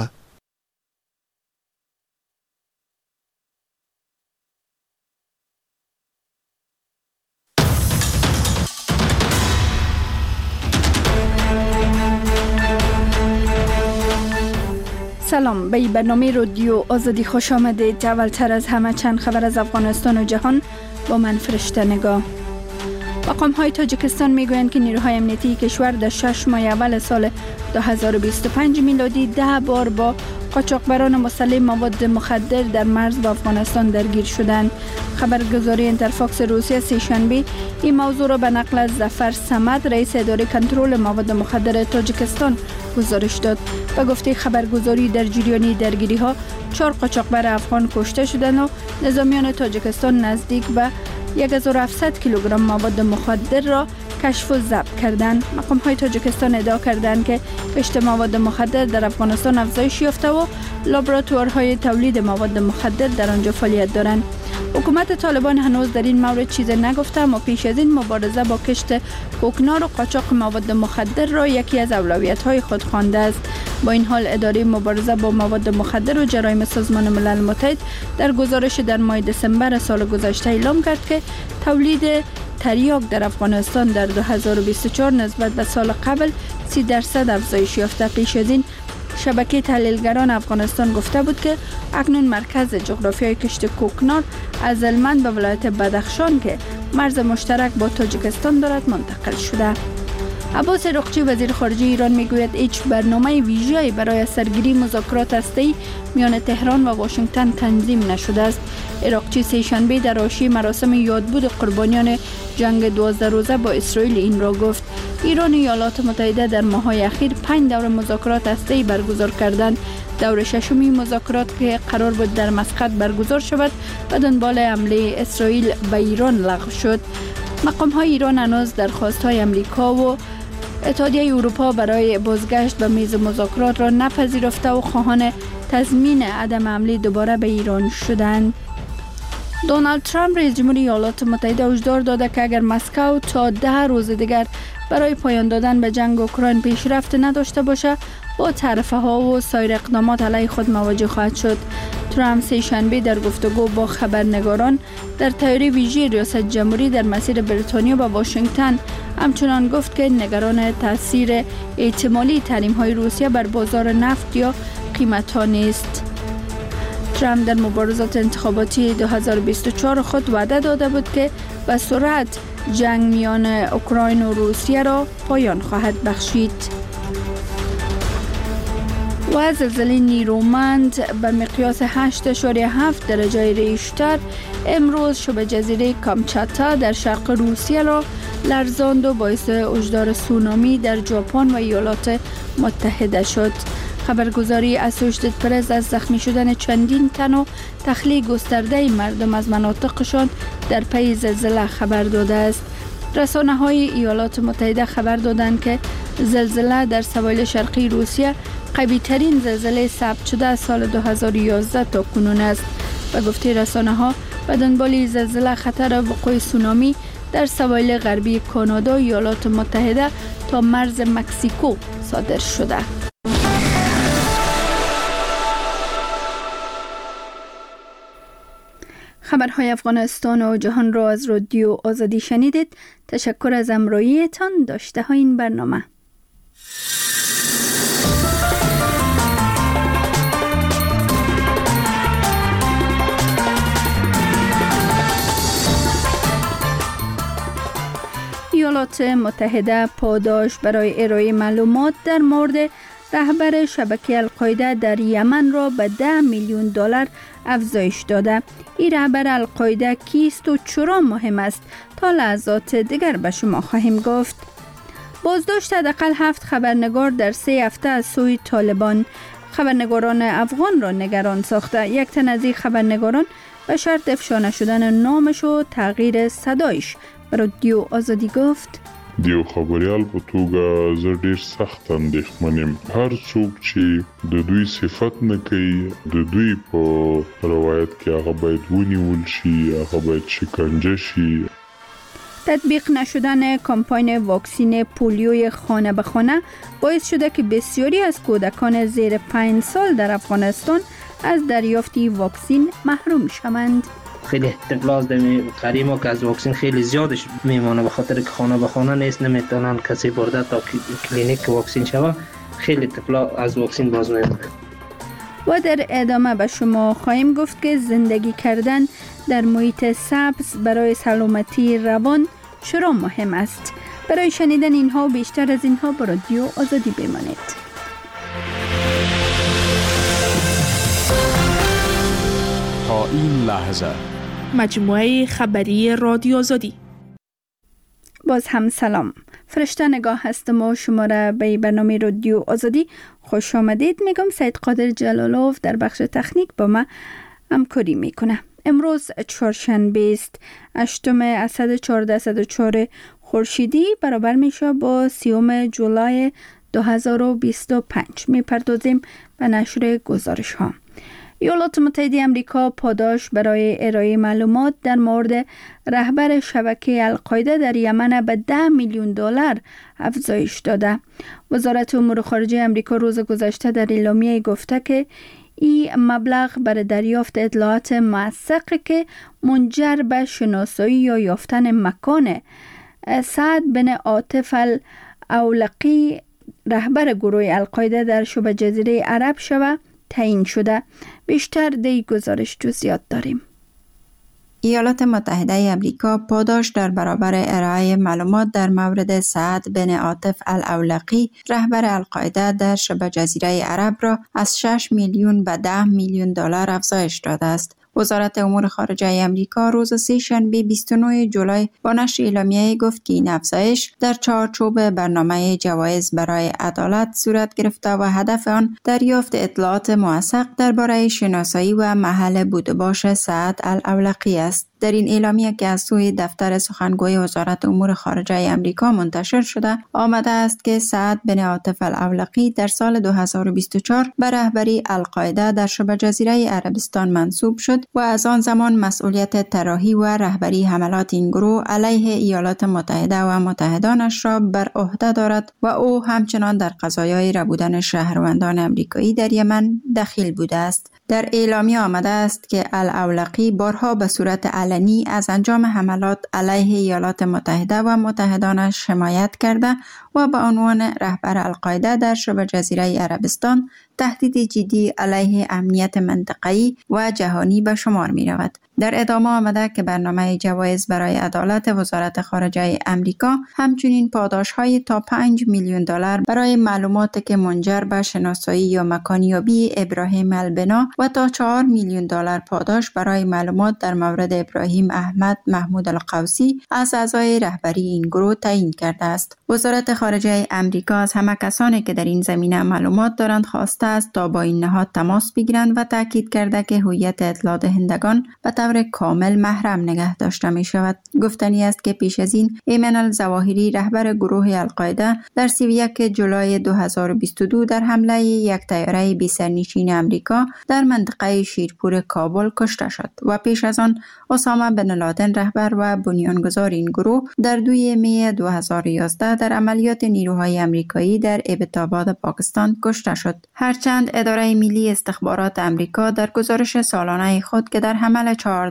سلام، به برنامه رادیو آزادی خوش آمدید. اولتر از همه چند خبر از افغانستان و جهان با من فرشته نگاه. مقام‌های تاجیکستان میگویند که نیروهای امنیتی کشور در 6 ماه اول سال 2025 میلادی 10 بار با قاچاقبران مسلح مواد مخدر در مرز با افغانستان درگیر شدند. خبرگزاری اینترفاکس روسیه سه‌شنبه این موضوع را به نقل از ظفر صمد، رئیس اداره کنترل مواد مخدر تاجیکستان گزارش داد. و گفته خبرگزاری در جریان درگیری ها 4 قاچاقبر افغان کشته شدند و نظامیان تاجیکستان نزدیک به 1700 کیلوگرم مواد مخدر را کشف و ضبط کردند. مقام های تاجیکستان ادعا کردند که کشت مواد مخدر در افغانستان افزایش یافته و لابراتوارهای تولید مواد مخدر در آنجا فعالیت دارند. حکومت طالبان هنوز در این مورد چیزی نگفته، اما پیش از این مبارزه با کشت کوکنار و قاچاق مواد مخدر را یکی از اولویت‌های خود خوانده است. با این حال اداره مبارزه با مواد مخدر و جرایم سازمان ملل متحد در گزارش در ماه دسامبر سال گذشته اعلام کرد که تولید تریاک در افغانستان در 2024 نسبت به سال قبل 30% افزایش یافته. پیش از این شبکه تحلیلگران افغانستان گفته بود که اکنون مرکز جغرافیای کشت کوکنار از هلمند به ولایت بدخشان که مرز مشترک با تاجیکستان دارد منتقل شده. عباس عراقچی وزیر خارجه ایران میگوید هیچ برنامه ویژه‌ای برای سرگیری مذاکرات هسته‌ای میان تهران و واشنگتن تنظیم نشده است. عراقچی سه‌شنبه در حاشیه مراسم یادبود قربانیان جنگ 12 روزه با اسرائیل این را گفت. ایران و ایالات متحده در ماه‌های اخیر 5 دور مذاکرات هسته‌ای برگزار کردند. دور ششمی مذاکرات که قرار بود در مسقط برگزار شود و دنبال حمله اسرائیل به ایران لغو شد. مقام‌های ایران هنوز درخواست‌های آمریکا و اتحادیه اروپا برای بازگشت به میز مذاکرات را نپذیرفته و خواهان تضمین عدم حمله دوباره به ایران شدند. دونالد ترامپ رئیس جمهور ایالات متحده هشدار داده که اگر مسکو تا 10 روز دیگر برای پایان دادن به جنگ اوکراین پیشرفت نداشته باشه با تعرفه ها و سایر اقدامات علیه خود مواجه خواهد شد. ترامپ سه‌شنبه در گفتگو با خبرنگاران در طیاره ویژه ریاست جمهوری در مسیر بریتانیا به واشنگتن همچنان گفت که نگران تاثیر احتمالی تحریم‌های روسیه بر بازار نفت یا قیمت‌ها نیست. ترامپ در مبارزات انتخاباتی 2024 خود وعده داده بود که به سرعت جنگ میان اوکراین و روسیه را پایان خواهد بخشید. و زلزله نیرومند به مقیاس 8.7 درجه ریشتر امروز شبه جزیره کامچاتا در شرق روسیه را لرزاند و باعث هشدار سونامی در ژاپن و ایالات متحده شد. خبرگزاری اسوشیتد پرس از زخمی شدن چندین تن و تخلیه گسترده مردم از مناطقشان در پی زلزله خبر داده است. رسانه‌های ایالات متحده خبر دادند که زلزله در سواحل شرقی روسیه قوی‌ترین زلزله ثبت شده از سال 2011 تا کنون است. و گفته رسانه‌ها به دنبال زلزله خطر وقوع سونامی در سواحل غربی کانادا و ایالات متحده تا مرز مکزیکو صادر شده. خبرهای افغانستان و جهان را از رادیو آزادی شنیدید. تشکر از همراهیتان. داشته ها این برنامه. ایالات متحده پاداش برای ارائه معلومات در مورد رهبر شبکه القاعده در یمن را به $10 میلیون افزایش داده. این رهبر القاعده کیست و چرا مهم است؟ تا لحظات دیگر به شما خواهیم گفت. بازداشت حداقل 7 خبرنگار در 3 هفته از سوی طالبان. خبرنگاران افغان را نگران ساخته. یک تن از این خبرنگاران به شرط افشا نشدن نامش و تغییر صدایش به رادیو آزادی گفت: د یو خبريال په توګه زه ډیر سخت اندېښمن یم. هر څوک چې د دوی صفت نه کوي د دوی په روایت کې هغه باید ونیول شي، هغه باید شکنجه شي. تطبیق نشدن کمپاین واکسین پولیوی خانه به خانه باعث شده که بسیاری از کودکان زیر 5 سال در افغانستان از دریافت واکسین محروم شوند. خیلی اختلاس داریم قریما که از واکسین خیلی زیادش میمانه به خاطر که خانه به خانه نیست، نمیتونن کسی برده تا کلینیک واکسین شوه. خیلی اختلاس از واکسین باز میمانه. و در ادامه به شما خواهیم گفت که زندگی کردن در محیط سبز برای سلامتی روان چرا مهم است. برای شنیدن اینها و بیشتر از اینها با رادیو آزادی بمانید. تا این لحظه مجموعه خبری رادیو آزادی. باز هم سلام. فرشته نگاه هستم و شما را به برنامه رادیو آزادی خوش آمدید میگم. سید قادر جلالوف در بخش تکنیک با ما همکاری میکنه. امروز چهارشنبه است، 8 اسد 1404 خورشیدی برابر میشه با 30 جولای 2025. میپردازیم به نشر گزارش ها. ایالات متحده آمریکا پاداش برای ارائه معلومات در مورد رهبر شبکه القاعده در یمن به $10 میلیون افزایش داده. وزارت امور خارجه آمریکا روز گذشته در اعلامیه گفته که این مبلغ برای دریافت اطلاعات موثق که منجر به شناسایی یا یافتن مکان سعد بن عاطف الاولقی رهبر گروه القاعده در شبه جزیره عرب شود تعیین شده. بیشتر در گزارش جزئیات داریم. ایالات متحده آمریکا پاداش در برابر ارائه معلومات در مورد سعد بن عاطف الاولقی رهبر القاعده در شبه جزیره عرب را از 6 میلیون به $10 میلیون افزایش داده است. وزارت امور خارجه آمریکا روز سه‌شنبه 29 جولای با نشر اعلامیه گفت که این افزایش در چارچوب برنامه جوایز برای عدالت صورت گرفته و هدف آن دریافت اطلاعات موثق درباره شناسایی و محل بود و باش سعد الاولقی است. در این اعلامیه که از سوی دفتر سخنگوی وزارت امور خارجه آمریکا منتشر شده آمده است که سعد بن عاطف الاولقی در سال 2024 به رهبری القاعده در شبه جزیره عربستان منصوب شد و از آن زمان مسئولیت طراحی و رهبری حملات این گروه علیه ایالات متحده و متحدانش را بر عهده دارد و او همچنان در قضایای ربودن شهروندان آمریکایی در یمن دخیل بوده است. در اعلامیه آمده است که الاولقی بارها به صورت علنی از انجام حملات علیه ایالات متحده و متحدانش حمایت کرده و به عنوان رهبر القاعده در شبه جزیره عربستان تهدید جدی علیه امنیت منطقه‌ای و جهانی به شمار می رود. در ادامه آمده که برنامه جوایز برای عدالت وزارت خارجه آمریکا همچنین پاداش‌های تا $5 میلیون برای معلوماتی که منجر به شناسایی یا مکانیابی ابراهیم البنا و تا $4 میلیون پاداش برای معلومات در مورد ابراهیم احمد محمود القوسی از اعضای رهبری این گروه تعیین کرده است. وزارت خارجه آمریکا از همه کسانی که در این زمینه معلومات دارند خواسته است تا با این نهاد تماس بگیرند و تاکید کرده که هویت اطلاع دهندگان به طور کامل محرم نگه داشته می شود. گفتنی است که پیش از این ایمن الظواهری رهبر گروه القاعده در 31 جولای 2022 در حمله یک طیاره بی سرنشین آمریکا در منطقه شیرپور کابل کشته شد و پیش از آن اسامه بن لادن رهبر و بنیانگذار این گروه در 2 می 2011 در عملیات نیروهای آمریکایی در ابتاباد پاکستان کشته شد. هرچند اداره ملی استخبارات آمریکا در گزارش سالانه خود که در حمل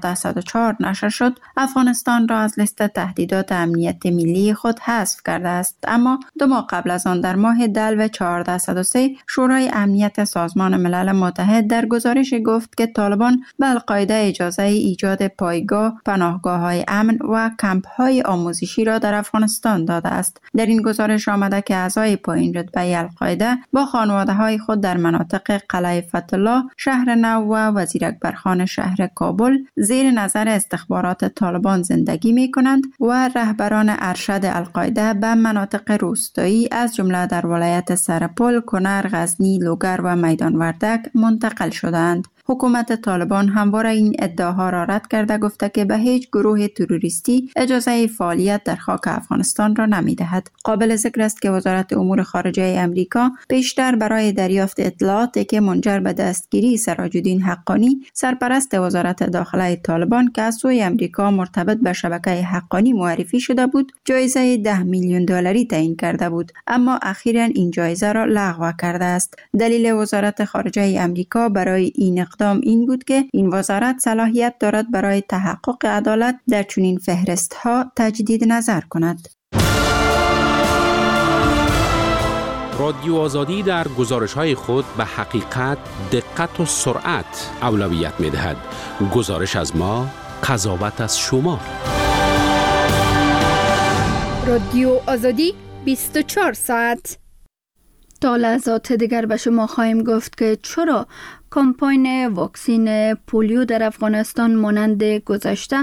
1404 نشر شد افغانستان را از لیست تهدیدات امنیت ملی خود حذف کرده است، اما 2 ماه قبل از آن در ماه دلو 1403 شورای امنیت سازمان ملل متحد در گزارش گفت که طالبان به القاعده اجازه ایجاد پایگاه، پناهگاه‌های امن و کمپ‌های آموزشی را در افغانستان داده است. در این گزارش آمده که اعضای پایین رتبه القاعده با خانواده‌های خود در در مناطق قلعه فتح‌الله، شهر نو و وزیر اکبرخان شهر کابل زیر نظر استخبارات طالبان زندگی می کنند و رهبران ارشد القاعده به مناطق روستایی از جمله در ولایت سرپل، کنر، غزنی، لوگر و میدان وردک منتقل شدند. حکومت طالبان همواره این ادعاها را رد کرده گفته که به هیچ گروه تروریستی اجازه فعالیت در خاک افغانستان را نمی‌دهد. قابل ذکر است که وزارت امور خارجه امریکا پیشتر برای دریافت اطلاعاتی که منجر به دستگیری سراج الدین حقانی، سرپرست وزارت داخله طالبان که از سوی امریکا مرتبط به شبکه حقانی معرفی شده بود، جایزه $10 میلیون تعیین کرده بود، اما اخیراً این جایزه را لغو کرده است. دلیل وزارت خارجه امریکا برای این اقدام این بود که این وزارت صلاحیت دارد برای تحقق عدالت در چنین فهرست‌ها تجدید نظر کند. رادیو آزادی در گزارش‌های خود به حقیقت، دقت و سرعت اولویت می‌دهد. گزارش از ما، قضاوت از شما. رادیو آزادی 24 ساعت. تا لحظات دیگر به شما خواهیم گفت که چرا کمپاین واکسین پولیو در افغانستان مانند گذشته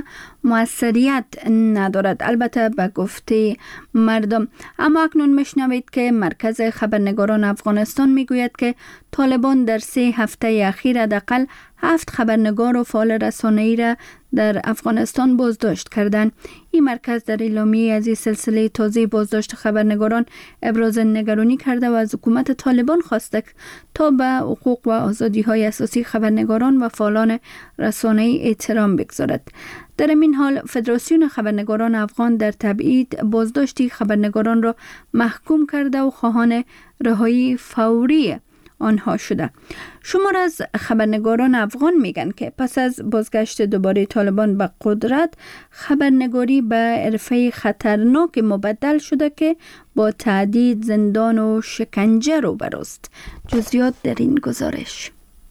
موثریت ندارد، البته به گفته مردم. اما اکنون میشنوید که مرکز خبرنگاران افغانستان میگوید که طالبان در 3 هفته اخیر حداقل 7 خبرنگار و فعال رسانه‌ای را در افغانستان بازداشت کردند. این مرکز در اعلامیه از این سلسله تازه بازداشت خبرنگاران ابراز نگرانی کرده و از حکومت طالبان خواسته تا به حقوق و آزادی‌های اساسی خبرنگاران و فعالان رسانه‌ای احترام بگذارد. در این حال فدراسیون خبرنگاران افغان در تبعید بازداشتی خبرنگاران را محکوم کرده و خواهان رهایی فوری آنها شده. شمار از خبرنگاران افغان میگن که پس از بازگشت دوباره طالبان به قدرت، خبرنگاری به حرفه خطرناک مبدل شده که با تهدید، زندان و شکنجه روبروست. جزئیات در این گزارش.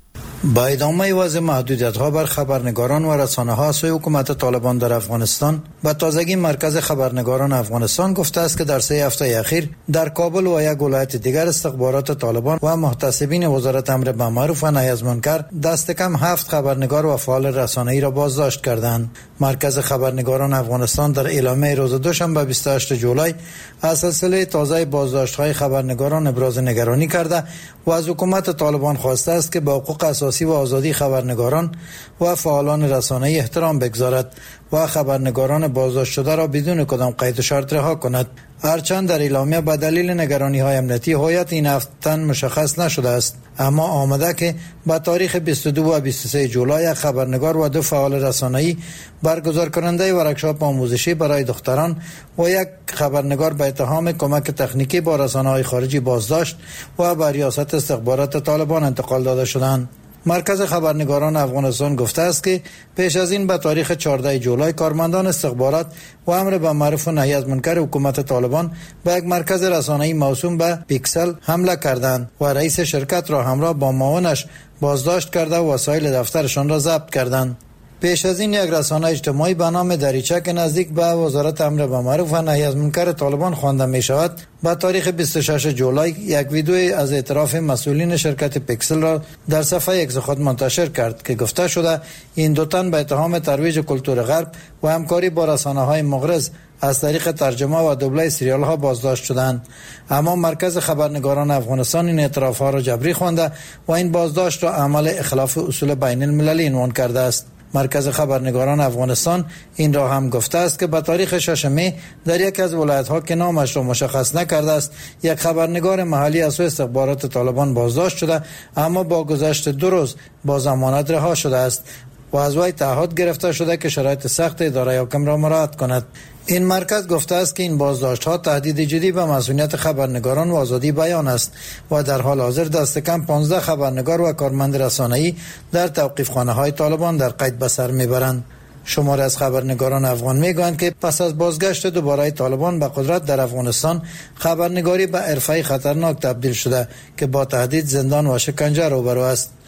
با ادامه وضع محدودیت‌ها بر خبرنگاران و رسانه‌ها از سوی حکومت طالبان در افغانستان، به تازگی مرکز خبرنگاران افغانستان گفته است که در 3 هفته اخیر در کابل و یک ولایت دیگر استخبارات طالبان و محتسبین وزارت امر بالمعروف و نهی از منکر دست کم 7 خبرنگار و فعال رسانه‌ای را بازداشت کردند. مرکز خبرنگاران افغانستان در اعلامیه روز دوشنبه 28 جولای از سلسله تازه بازداشت‌های خبرنگاران ابراز نگرانی کرده و از حکومت طالبان خواسته است که به حقوق اساسی و آزادی خبرنگاران و فعالان رسانه‌ای احترام بگذارد و خبرنگاران بازداشت شده را بدون کدام قید و شرط رها کند. هرچند در اعلامیه به دلیل نگرانی‌های امنیتی هویت این 7 تن مشخص نشده است، اما آمده که به تاریخ 22 و 23 جولای خبرنگار و 2 فعال رسانه‌ای برگزار کننده ورکشاپ آموزشی برای دختران و 1 خبرنگار به اتهام کمک تکنیکی با رسانه‌های خارجی بازداشت و به ریاست استخبارات طالبان انتقال داده شدند. مرکز خبرنگاران افغانستان گفته است که پیش از این به تاریخ 14 جولای کارمندان استخبارات و امر بالمعروف و نهی از منکر حکومت طالبان به یک مرکز رسانه‌ای موسوم به پیکسل حمله کردند و رئیس شرکت را همراه با معاونش بازداشت کرده و وسایل دفترشان را ضبط کردند. پیش از این یک رسانه اجتماعی به نام دریچه که نزدیک به وزارت امر بالمعروف و نهی از منکر طالبان خوانده می شود، با تاریخ 26 جولای یک ویدیوی از اعتراف مسئولین شرکت پیکسل را در صفحه ایکس خود منتشر کرد که گفته شده این 2 تن به اتهام ترویج کلتور غرب و همکاری با رسانه‌های مغرض از طریق ترجمه و دوبله سریال ها بازداشت شدند. اما مرکز خبرنگاران افغانستان این اعتراف ها را جبری خوانده و این بازداشت را عمل اخلاف اصول بین المللی عنوان کرده است. مرکز خبرنگاران افغانستان این را هم گفته است که به تاریخ 6 می در یک از ولایت‌ها که نامش را مشخص نکرده است، یک خبرنگار محلی از سوی استخبارات طالبان بازداشت شده، اما با گذشت 2 روز با ضمانت رها شده است و از وی تعهد گرفته شده که شرایط سخت اداره حاکم را مراعات کند. این مرکز گفته است که این بازداشت‌ها تهدید جدی به مسئولیت خبرنگاران و آزادی بیان است و در حال حاضر دست کم 15 خبرنگار و کارمند رسانه‌ای در توقیف‌خانه‌های طالبان در قید به سر می‌برند. شماری از خبرنگاران افغان میگویند که پس از بازگشت دوباره طالبان به قدرت در افغانستان، خبرنگاری به حرفه خطرناک تبدیل شده که با تهدید، زندان و شکنجه روبرو است.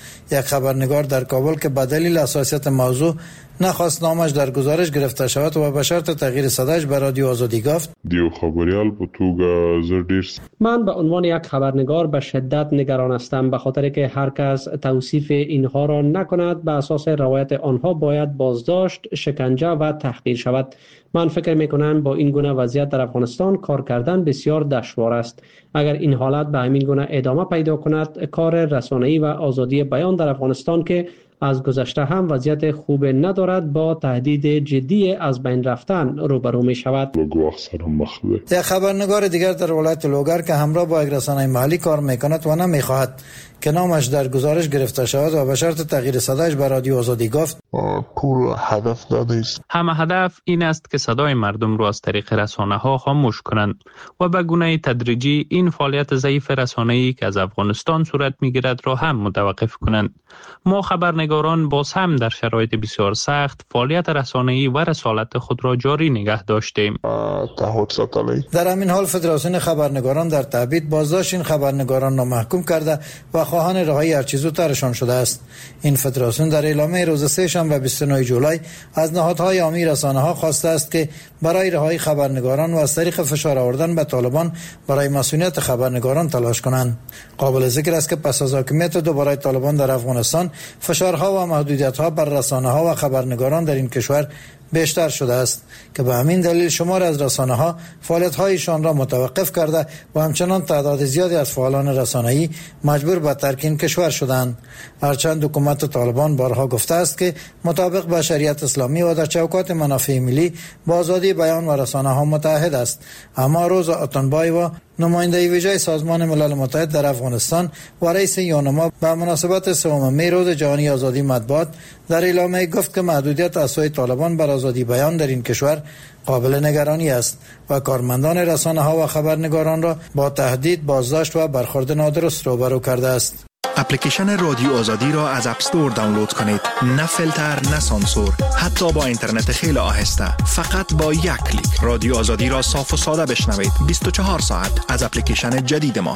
یک خبرنگار در کابل که به دلیل حساسیت موضوع نخواست نامش در گزارش گرفته شود و به شرط تغییر صدایش به رادیو آزادی گفت دیو خبریال په توګه زه ډیر من به عنوان یک خبرنگار به شدت نگران هستم به خاطر که هر کس توصیف اینها را نکند به اساس روایت آنها باید بازداشت، شکنجه و تحقیر شود. من فکر میکنم با این گونه وضعیت در افغانستان کار کردن بسیار دشوار است. اگر این حالت به همین گونه ادامه پیدا کند، کار رسانه‌ای و آزادی بیان در افغانستان که از گذشته هم وضعیت خوب ندارد با تهدید جدی از بین رفتن روبرو می شود. یک خبرنگار دیگر در ولایت لوگر که همراه با یک رسانه محلی کار میکند و نمیخواهد که نامش در گزارش گرفته شود و به شرط تغییر صدایش به رادیو آزادی گفت هدف داده است. همه هدف این است که صدای مردم را از طریق رسانه ها خاموش کنند و به گونه تدریجی این فعالیت ضعیف رسانه‌ای که از افغانستان صورت میگیرد را هم متوقف کنند. ما خبرنگاران باز هم در شرایط بسیار سخت فعالیت رسانه‌ای و رسالت خود را جاری نگه داشتیم. در همین حال فدراسیون خبرنگاران در تبعید بازداشت این خبرنگاران را محکوم کرده و خواهان رهایی هرچه زودترشان شده است. این فدراسیون در اعلامیه روز سه‌شنبه 29 جولای از نهادهای عامی رسانه‌ها خواسته است که برای رهایی خبرنگاران و از طریق فشار آوردن به طالبان برای مسئولیت خبرنگاران تلاش کنند. قابل ذکر است که پس از حاکمیت دوباره طالبان در افغانستان فشارها و محدودیت‌ها بر رسانه‌ها و خبرنگاران در این کشور بیشتر شده است که به همین دلیل شمار از رسانه‌ها فعالیت‌هایشان را متوقف کرده و همچنان تعداد زیادی از فعالان رسانه‌ای مجبور به ترک این کشور شدند. هرچند حکومت طالبان بارها گفته است که مطابق با شریعت اسلامی و در چوکات منافع ملی با آزادی بیان و رسانه‌ها متحد است، اما روزا اتنبای و نماینده ویژه سازمان ملل متحد در افغانستان و رئیس یونما به مناسبت سوم می روز جهانی آزادی مطبوعات در اعلامیه گفت که محدودیت از سوی طالبان بر آزادی بیان در این کشور قابل نگرانی است و کارمندان رسانه‌ها و خبرنگاران را با تهدید، بازداشت و برخورد نادرست روبرو کرده است. اپلیکیشن رادیو آزادی را از اپ استور دانلود کنید. نه فیلتر، نه سانسور، حتی با اینترنت خیلی آهسته. فقط با یک کلیک رادیو آزادی را صاف و ساده بشنوید. 24 ساعت از اپلیکیشن جدید ما.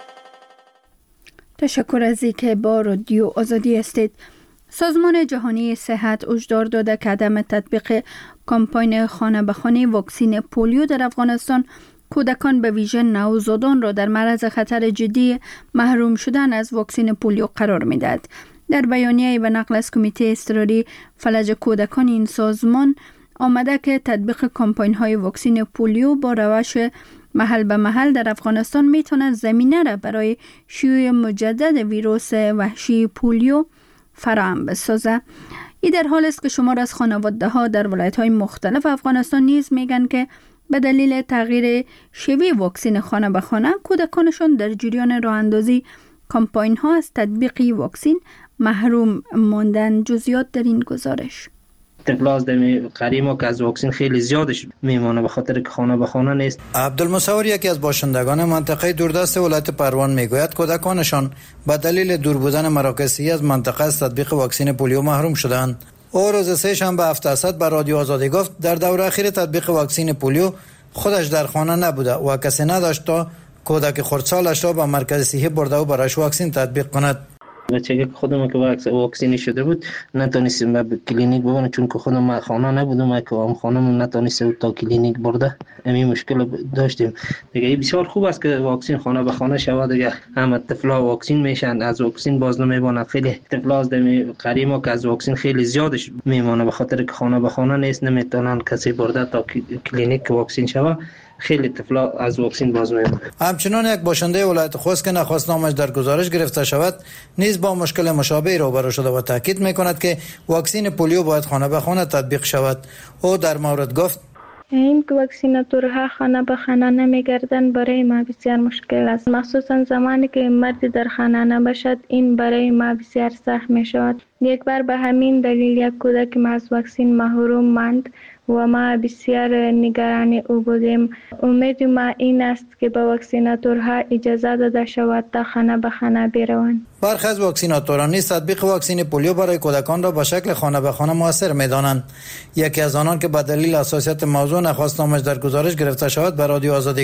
تشکر از اینکه با رادیو آزادی هستید. سازمان جهانی صحت هشدار داده که عدم تطبیق کمپاین خانه به خانه واکسن پولیو در افغانستان کودکان به ویژه نوزادان را در معرض خطر جدی محروم شدن از واکسن پولیو قرار می‌دهد. در بیانیه‌ای به نقل از کمیته اضطراری فلج کودکان این سازمان آمده که تطبیق کمپاین‌های واکسن پولیو با روش محل به محل در افغانستان می‌تواند زمینه را برای شیوع مجدد ویروس وحشی پولیو فراهم بسازد. این در حال است که شمار از خانواده‌ها در ولایت‌های مختلف افغانستان نیز میگن که به دلیل تغییر شیوه واکسن خانه به خانه کودکانشان در جریان راه اندازی کمپاین ها از تطبیق واکسن محروم ماندن. جزئیات در این گزارش. اطلاع دمی قریما که از واکسن خیلی زیادش میمونه به خاطر که خانه به خانه نیست. عبدالمصور یکی از باشندگان منطقه دوردست ولایت پروان میگوید کودکانشان به دلیل دور بودن مراکز صحی از منطقه از تطبیق واکسن پولیو محروم شدند. او روز سه‌شنبه 7 به رادیو آزادی گفت در دوره اخیر تطبیق واکسن پولیو خودش در خانه نبوده و کسی نداشت تا کودک خردسالش را به مرکز صحی برده و برایش واکسن تطبیق کند. بچه که خودم که واکسینی شده بود نتونستیم به کلینیک ببرم چون که خودم خانه نبودم که هم خانم نتونست تا کلینیک برده. همین مشکل داشتیم دیگه. بسیار خوب است که واکسن خانه به خانه شود دیگه. همه طفلا واکسن میشن، از واکسن باز نمیمونن. خیلی طفلا از قریما که از واکسن خیلی زیادش میمونه به خاطر که خانه به خانه نیست، نمیتونن کسی برده تا کلینیک واکسن شود. خیلی طفلا از واکسن باز میمونه. همچنان یک باشنده ولایت خوست که نخواست نامش در گزارش گرفته شود نیز با مشکل مشابه روبرو شده و تاکید میکند که واکسن پولیو باید خانه به خانه تطبیق شود. او در مورد گفت این که واکسیناتورها خانه به خانه نمیگردن برای ما بسیار مشکل است، مخصوصا زمانی که مردی در خانه نباشد. این برای ما بسیار سخت می شود. یک بار به همین دلیل یک کودک ما از واکسن محروم ماند و ما بسیار نگران او بودیم. امید ما این است که به واکسیناتورها اجازه داده شود تا خانه به خانه بروند. برخی از واکسیناتوران نیز تطبیق واکسن پولیو برای کودکان را به شکل خانه به خانه موثر می‌دانند. یکی از آنان که به دلیل حساسیت موضوع نخواست نامش در گزارش گرفته شود به رادیو آزادی گفت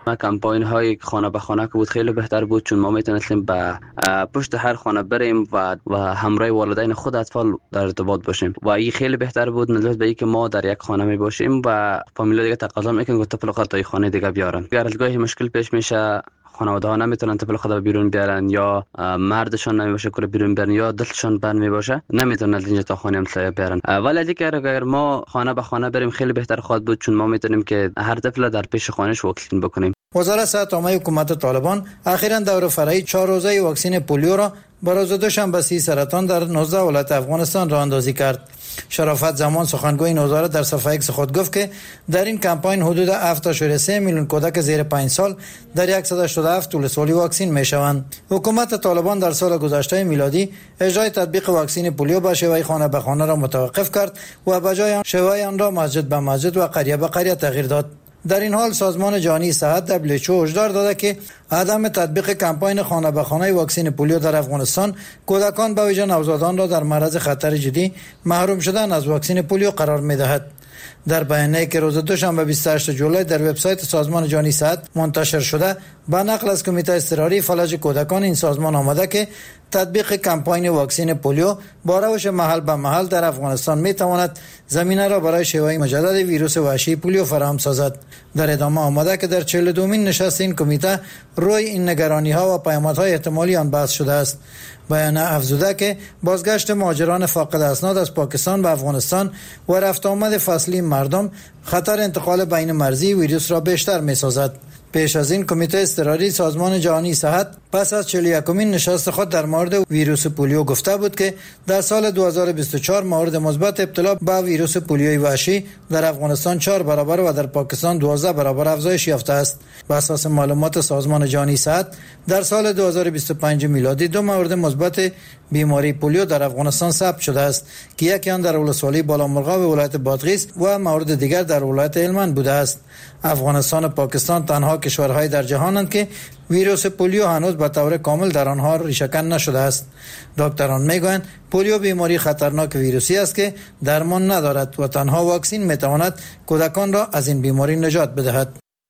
ما کمپاین های خانه به خانه که بود خیلی بهتر بود، چون ما میتونستیم به پشت هر خانه بریم و همراه والدین خود اطفال در ارتباط باشیم و این خیلی بهتر بود نسبت به اینکه ما در یک خانه می باشیم و فامیلا دیگه تقاضا میکنن که طفل خود تا خانه دیگه بیارن. اگر از گاهی مشکل پیش میشه، خانواده ها نمیتونن طفل خود بیرون بیارن یا مردشان نمیباشه که بیرون بیارن یا دلشان بند میباشه، نمیتونن از اینجا تا خانه همسایه بیارن. ولی اگر ما خانه به خانه بریم خیلی بهتر خواهد بود، چون ما میتونیم که هر طفل در پیش خانهش واکسین بکنیم. وزارت صحت عامه حکومت طالبان اخیراً دوره فرعی 4 روزه واکسن پولیو را برای روز دوشنبه سرطان در 19 ولایت افغانستان راه اندازی کرد. شرافت زمان سخنگوی این وزارت در صفحه ایکس خود گفت که در این کمپاین حدود 7.3 میلیون کودک زیر 5 سال در 187 ولسوالی واکسین میشوند. حکومت طالبان در سال گذشته میلادی اجرای تطبیق واکسن پولیو به شیوه خانه به خانه را متوقف کرد و به جای آن شیوه آن را مسجد به مسجد و قریه به قریه تغییر داد. در این حال سازمان جهانی صحت WHO هشدار داده که عدم تطبیق کمپاین خانه به خانه واکسن پولیو در افغانستان کودکان به ویژه نوزادان را در معرض خطر جدی محروم شدن از واکسن پولیو قرار می‌دهد. در بیانیه‌ای که روز دوشنبه 28 جولای در وبسایت سازمان جهانی صحت منتشر شده با نقل از کمیته اضطراری فلج کودکان این سازمان آمده که تطبیق کمپاین واکسن پولیو با روش محل به محل در افغانستان میتواند زمینه را برای شیوع مجدد ویروس وحشی پولیو فراهم سازد. در ادامه آمده که در 42مین نشست این کمیته روی این نگرانی‌ها و پیامدهای احتمالی آن بحث شده است. بیانیه افزوده که بازگشت مهاجران فاقد اسناد از پاکستان به افغانستان و رفت آمد فصلی مردم خطر انتقال بین مرزی ویروس را بیشتر می‌سازد. پیش از این کمیته اضطراری سازمان جهانی صحت پس از 41مین نشست خود در مورد ویروس پولیو گفته بود که در سال 2024 مورد مثبت ابتلا به ویروس پولیوی وحشی در افغانستان 4 برابر و در پاکستان 12 برابر افزایش یافته است. بر اساس معلومات سازمان جهانی صحت در سال 2025 میلادی 2 مورد مثبت بیماری پولیو در افغانستان ثبت شده است که یکی آن در ولسوالی بالامرغاب ولایت بادغیس و مورد دیگر در ولایت هلمند بوده است. افغانستان و پاکستان تنها کشورهای در جهانند که ویروس پولیو هنوز به طور کامل در آنها ریشه‌کن نشده است. دکتران میگویند پولیو بیماری خطرناک ویروسی است که درمان ندارد و تنها واکسن میتواند کودکان را از این بیماری نجات بدهد.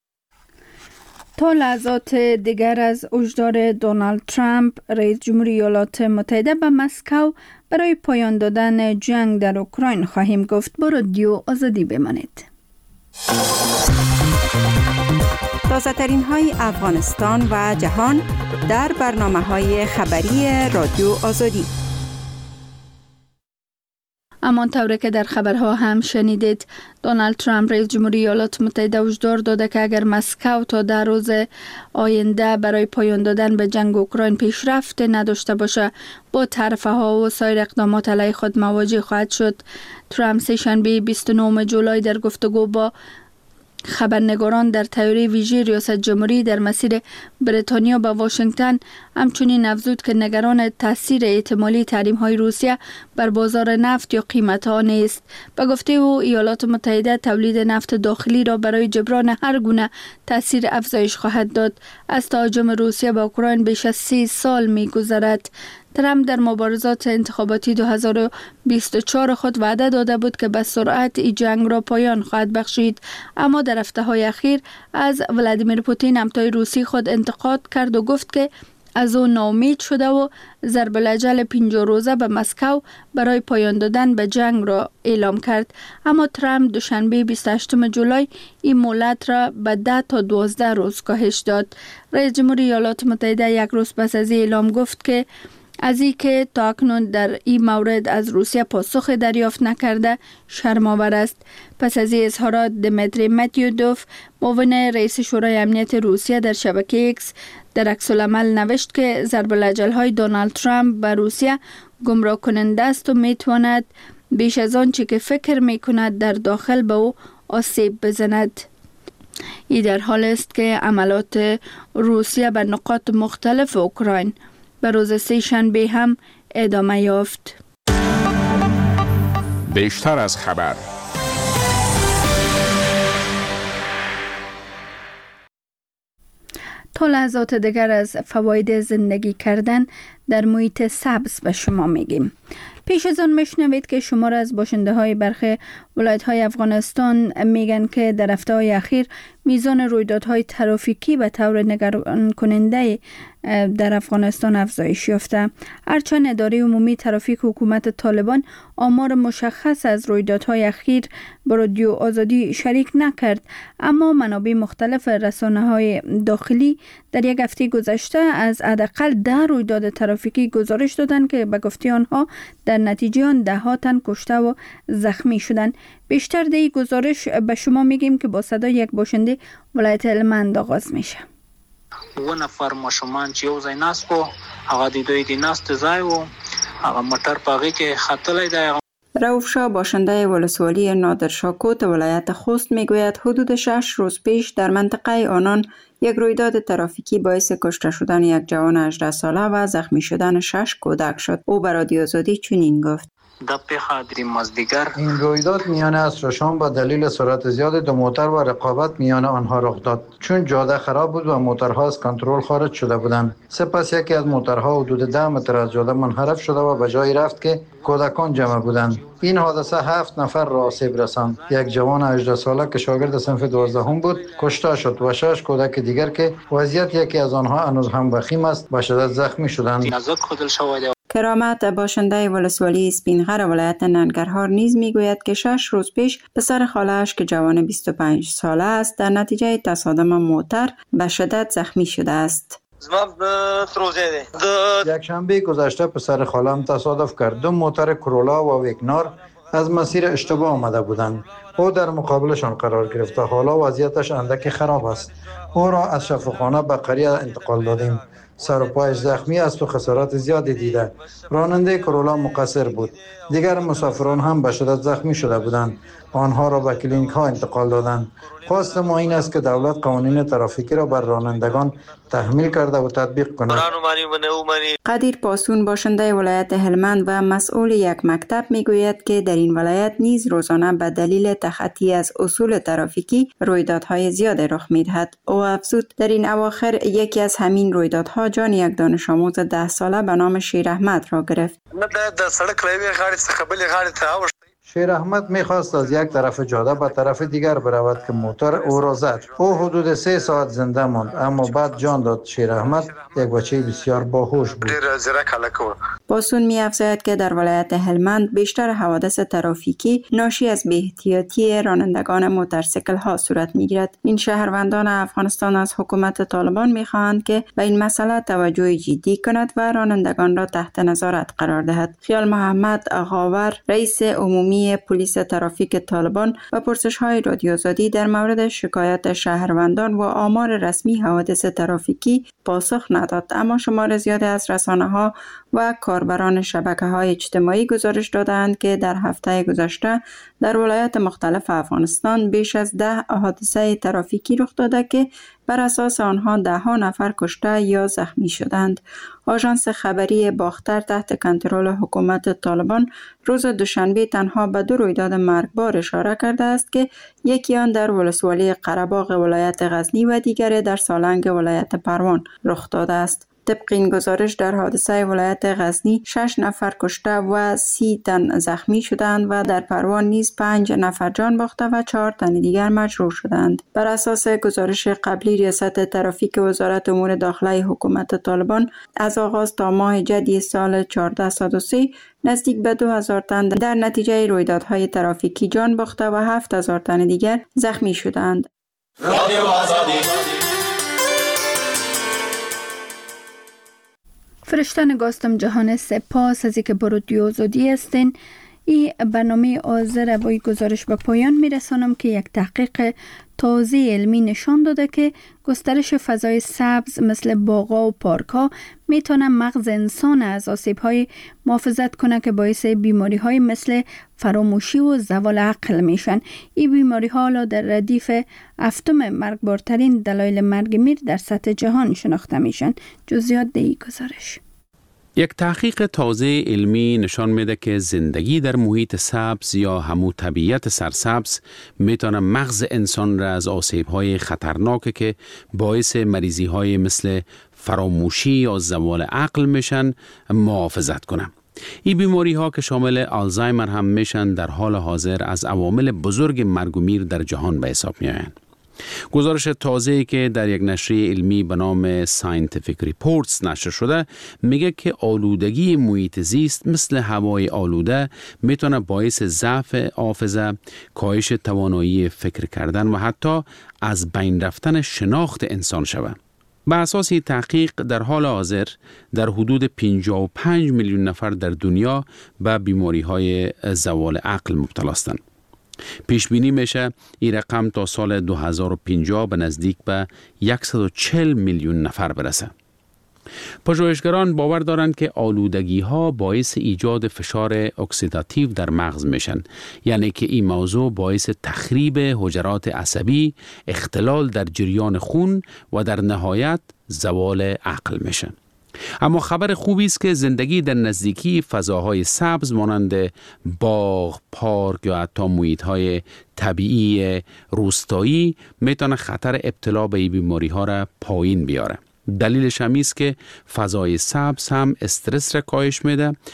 تا لحظات دیگر از هشدار دونالد ترامپ رئیس جمهوری ایالات متحده به مسکو برای پایان دادن جنگ در اوکراین خواهیم گفت. با رادیو آزادی بمانید. تازه ترین های افغانستان و جهان در برنامه های خبری رادیو آزادی. امان طوری که در خبرها هم شنیدید، دونالد ترامپ رئیس جمهوری ایالات متحده هشدار داده که اگر مسکو تا 10 روز آینده برای پایان دادن به جنگ اوکراین پیشرفت نداشته باشه با طرفه ها و سایر اقدامات علیه خود مواجه خواهد شد. ترامپ سه‌شنبه 29 جولای در گفتگو با خبرنگاران در طیاره ویژه ریاست جمهوری در مسیر بریتانیا به واشنگتن همچنین افزود که نگران تاثیر احتمالی تحریم‌های روسیه بر بازار نفت یا قیمت آن است. به گفته او ایالات متحده تولید نفت داخلی را برای جبران هر گونه تاثیر افزایش خواهد داد. از تهاجم روسیه به اوکراین بیش از 30 سال می‌گذرد. ترامپ در مبارزات انتخاباتی 2024 خود وعده داده بود که به سرعت این جنگ را پایان خواهد بخشید، اما در هفته‌های اخیر از ولادیمیر پوتین همتای روسی خود انتقاد کرد و گفت که از او ناامید شده و ضرب الاجل 50 روزه به مسکو برای پایان دادن به جنگ را اعلام کرد. اما ترامپ دوشنبه 28 جولای این مهلت را به 10 تا 12 روز کاهش داد. رئیس جمهوری ایالات متحده یک روز پس از اعلام گفت که از این که تا اکنون در این مورد از روسیه پاسخ دریافت نکرده شرم‌آور است. پس از این اظهارات دمیتری مدودوف معاون رئیس شورای امنیت روسیه در شبکه ایکس در عکس‌العمل نوشت که ضرب الاجل‌های دونالد ترامپ به روسیه گمراه کننده است و میتواند بیش از آنچه که فکر میکند در داخل به او آسیب بزند. این در حال است که عملات روسیه بر نقاط مختلف اوکراین به روز سه‌شنبه هم ادامه یافت. بیشتر از خبر. تا لحظات دیگر از فواید زندگی کردن در محیط سبز به شما میگیم. پیش از آن میشنوید که شمار از باشنده های برخی ولایت های افغانستان میگن که در هفته های اخیر میزان رویدادهای ترافیکی به طور نگران کننده در افغانستان افزایش یافته. هرچند اداره عمومی ترافیک حکومت طالبان آمار مشخص از رویدادهای اخیر با رادیو آزادی شریک نکرد، اما منابع مختلف رسانه‌های داخلی در یک هفته گذشته از حداقل 10 رویداد ترافیکی گزارش دادند که به گفته آنها در نتیجه آن 10 تن کشته و زخمی شدند. بیشتر در این گزارش به شما میگیم که با صدای یک باشنده ولایت هلمند آغاز میشه. 2 نفر ماشومان چې یو ځای ناست وو، هغه د دوی د ناست ځای وو، هغه موټر په هغې کې ختلی دی. رؤوف شاه باشنده ولسوالی نادرشاکوت ولایت خوست میگوید حدود 6 روز پیش در منطقه آنان یک رویداد ترافیکی باعث کشته شدن یک جوان 18 ساله و زخمی شدن 6 کودک شد. او به رادیو آزادی چنین گفت: این رویداد میان عصر و شام با دلیل سرعت زیاد دو موتر و رقابت میان آنها رخ داد، چون جاده خراب بود و موترها از کنترل خارج شده بودند. سپس یکی از موترها حدود 10 متر از جاده منحرف شده و به جایی رفت که کودکان جمع بودند. این حادثه 7 نفر را آسیب رساند. یک جوان 18 ساله که شاگرد صنف 12 بود کشته شد و 6 کودک دیگر که وضعیت یکی از آنها هنوز هم وخیم است به شدت زخمی شدند. کرامت باشنده ولسوالی اسپینغر ولایت ننگرهار نیز میگوید که 6 روز پیش پسر خاله‌اش که جوان 25 ساله است در نتیجه تصادم موتر به شدت زخمی شده است. یک شنبه گذشته پسر خالم تصادف کرد. 2 موتر کرولا و وگنار از مسیر اشتباه آمده بودند. او در مقابلشان قرار گرفت و حالا وضعیتش اندکی خراب است. او را از شفاخانه به قریه انتقال دادیم. سر و پایش زخمی است و خسارات زیادی دیده. راننده کرولا مقصر بود. دیگر مسافران هم به شدت زخمی شده بودند. آنها را به کلینیک ها انتقال دادند. خواست ما این است که دولت قوانین ترافیکی را بر رانندگان تحمیل کرده و تطبیق کند. قدیر پاسون باشنده ولایت هلمند و مسئول یک مکتب میگوید که در این ولایت نیز روزانه به دلیل تخطی از اصول ترافیکی رویدادهای زیاد رخ میدهد. او افزود در این اواخر یکی از همین رویدادها جان یک دانش آموز 10 ساله به نام شیر احمد را گرفت. شیر احمد میخواست از یک طرف جاده به طرف دیگر برود که موتر او را زد. او حدود 3 ساعت زنده ماند، اما بعد جان داد. شیر احمد یک بچه بسیار باهوش بود. پاسون می‌افزاید که در ولایت هلمند بیشتر حوادث ترافیکی ناشی از بی‌احتیاطی رانندگان موتورسیکل ها صورت میگیرد. این شهروندان افغانستان از حکومت طالبان میخواهند که به این مسئله توجه جدی کند و رانندگان را تحت نظارت قرار دهد. خیال محمد غاور رئیس عمومی پلیس ترافیک طالبان و پرسش‌های رادیو آزادی در مورد شکایت شهروندان و آمار رسمی حوادث ترافیکی پاسخ نداد، اما شمار زیادی از رسانه‌ها و کاربران شبکه‌های اجتماعی گزارش دادند که در هفته گذشته در ولایات مختلف افغانستان بیش از 10 حادثه ترافیکی رخ داده که بر اساس آنها 10 نفر کشته یا زخمی شدند. آژانس خبری باختر تحت کنترل حکومت طالبان روز دوشنبه تنها به 2 رویداد مرگبار اشاره کرده است که یکی آن در ولسوالی قره‌باغ ولایت غزنی و دیگری در سالنگ ولایت پروان رخ داده است. طبق این گزارش در حادثه ولایت غزنی 6 نفر کشته و 30 تن زخمی شدند و در پروان نیز 5 نفر جان باخته و 4 تن دیگر مجروح شدند. بر اساس گزارش قبلی ریاست ترافیک وزارت امور داخلی حکومت طالبان از آغاز تا ماه جدی سال 1403 نزدیک به 2000 تن در نتیجه رویدادهای ترافیکی جان باخته و 7000 تن دیگر زخمی شدند. فرشته نگاستم جهان، سپاس از اینکه با رادیو آزادی هستین. این برنامه حاضر با این گزارش به پایان میرسانم که یک تحقیق تازه علمی نشان داده که گسترش فضای سبز مثل باغ‌ها و پارک‌ها میتونه مغز انسان از آسیب‌های محافظت کنه که باعث بیماری‌های مثل فراموشی و زوال عقل میشن. این بیماری‌ها حالا در ردیف 7 مرگبارترین دلایل مرگ میر در سطح جهان شناخته میشن. جزئیات در این گزارش. یک تحقیق تازه علمی نشان میده که زندگی در محیط سبز یا همون طبیعت سرسبز میتونه مغز انسان را از آسیب‌های خطرناک که باعث مریضی‌های مثل فراموشی یا زوال عقل میشن محافظت کنه. این بیماری ها که شامل آلزایمر هم میشن در حال حاضر از عوامل بزرگ مرگ و میر در جهان به حساب می آیند. گزارش تازه‌ای که در یک نشریه علمی به نام Scientific Reports نشر شده میگه که آلودگی محیط زیست مثل هوای آلوده میتونه باعث ضعف حافظه، کاهش توانایی فکر کردن و حتی از بین رفتن شناخت انسان شود. به اساس تحقیق در حال حاضر در حدود 55 میلیون نفر در دنیا به بیماری‌های زوال عقل مبتلا هستند. پیش بینی میشه این رقم تا سال 2050 به نزدیک به 140 میلیون نفر برسه. پژوهشگران باور دارند که آلودگی ها باعث ایجاد فشار اکسیداتیو در مغز میشن، یعنی که این موضوع باعث تخریب حجرات عصبی، اختلال در جریان خون و در نهایت زوال عقل میشه. اما خبر خوبی است که زندگی در نزدیکی فضاهای سبز مانند باغ، پارک یا حتی محیط‌های طبیعی روستایی میتونه خطر ابتلا به این بیماری‌ها را پایین بیاره. دلیلش هم است که فضای سبز هم استرس را کاهش میده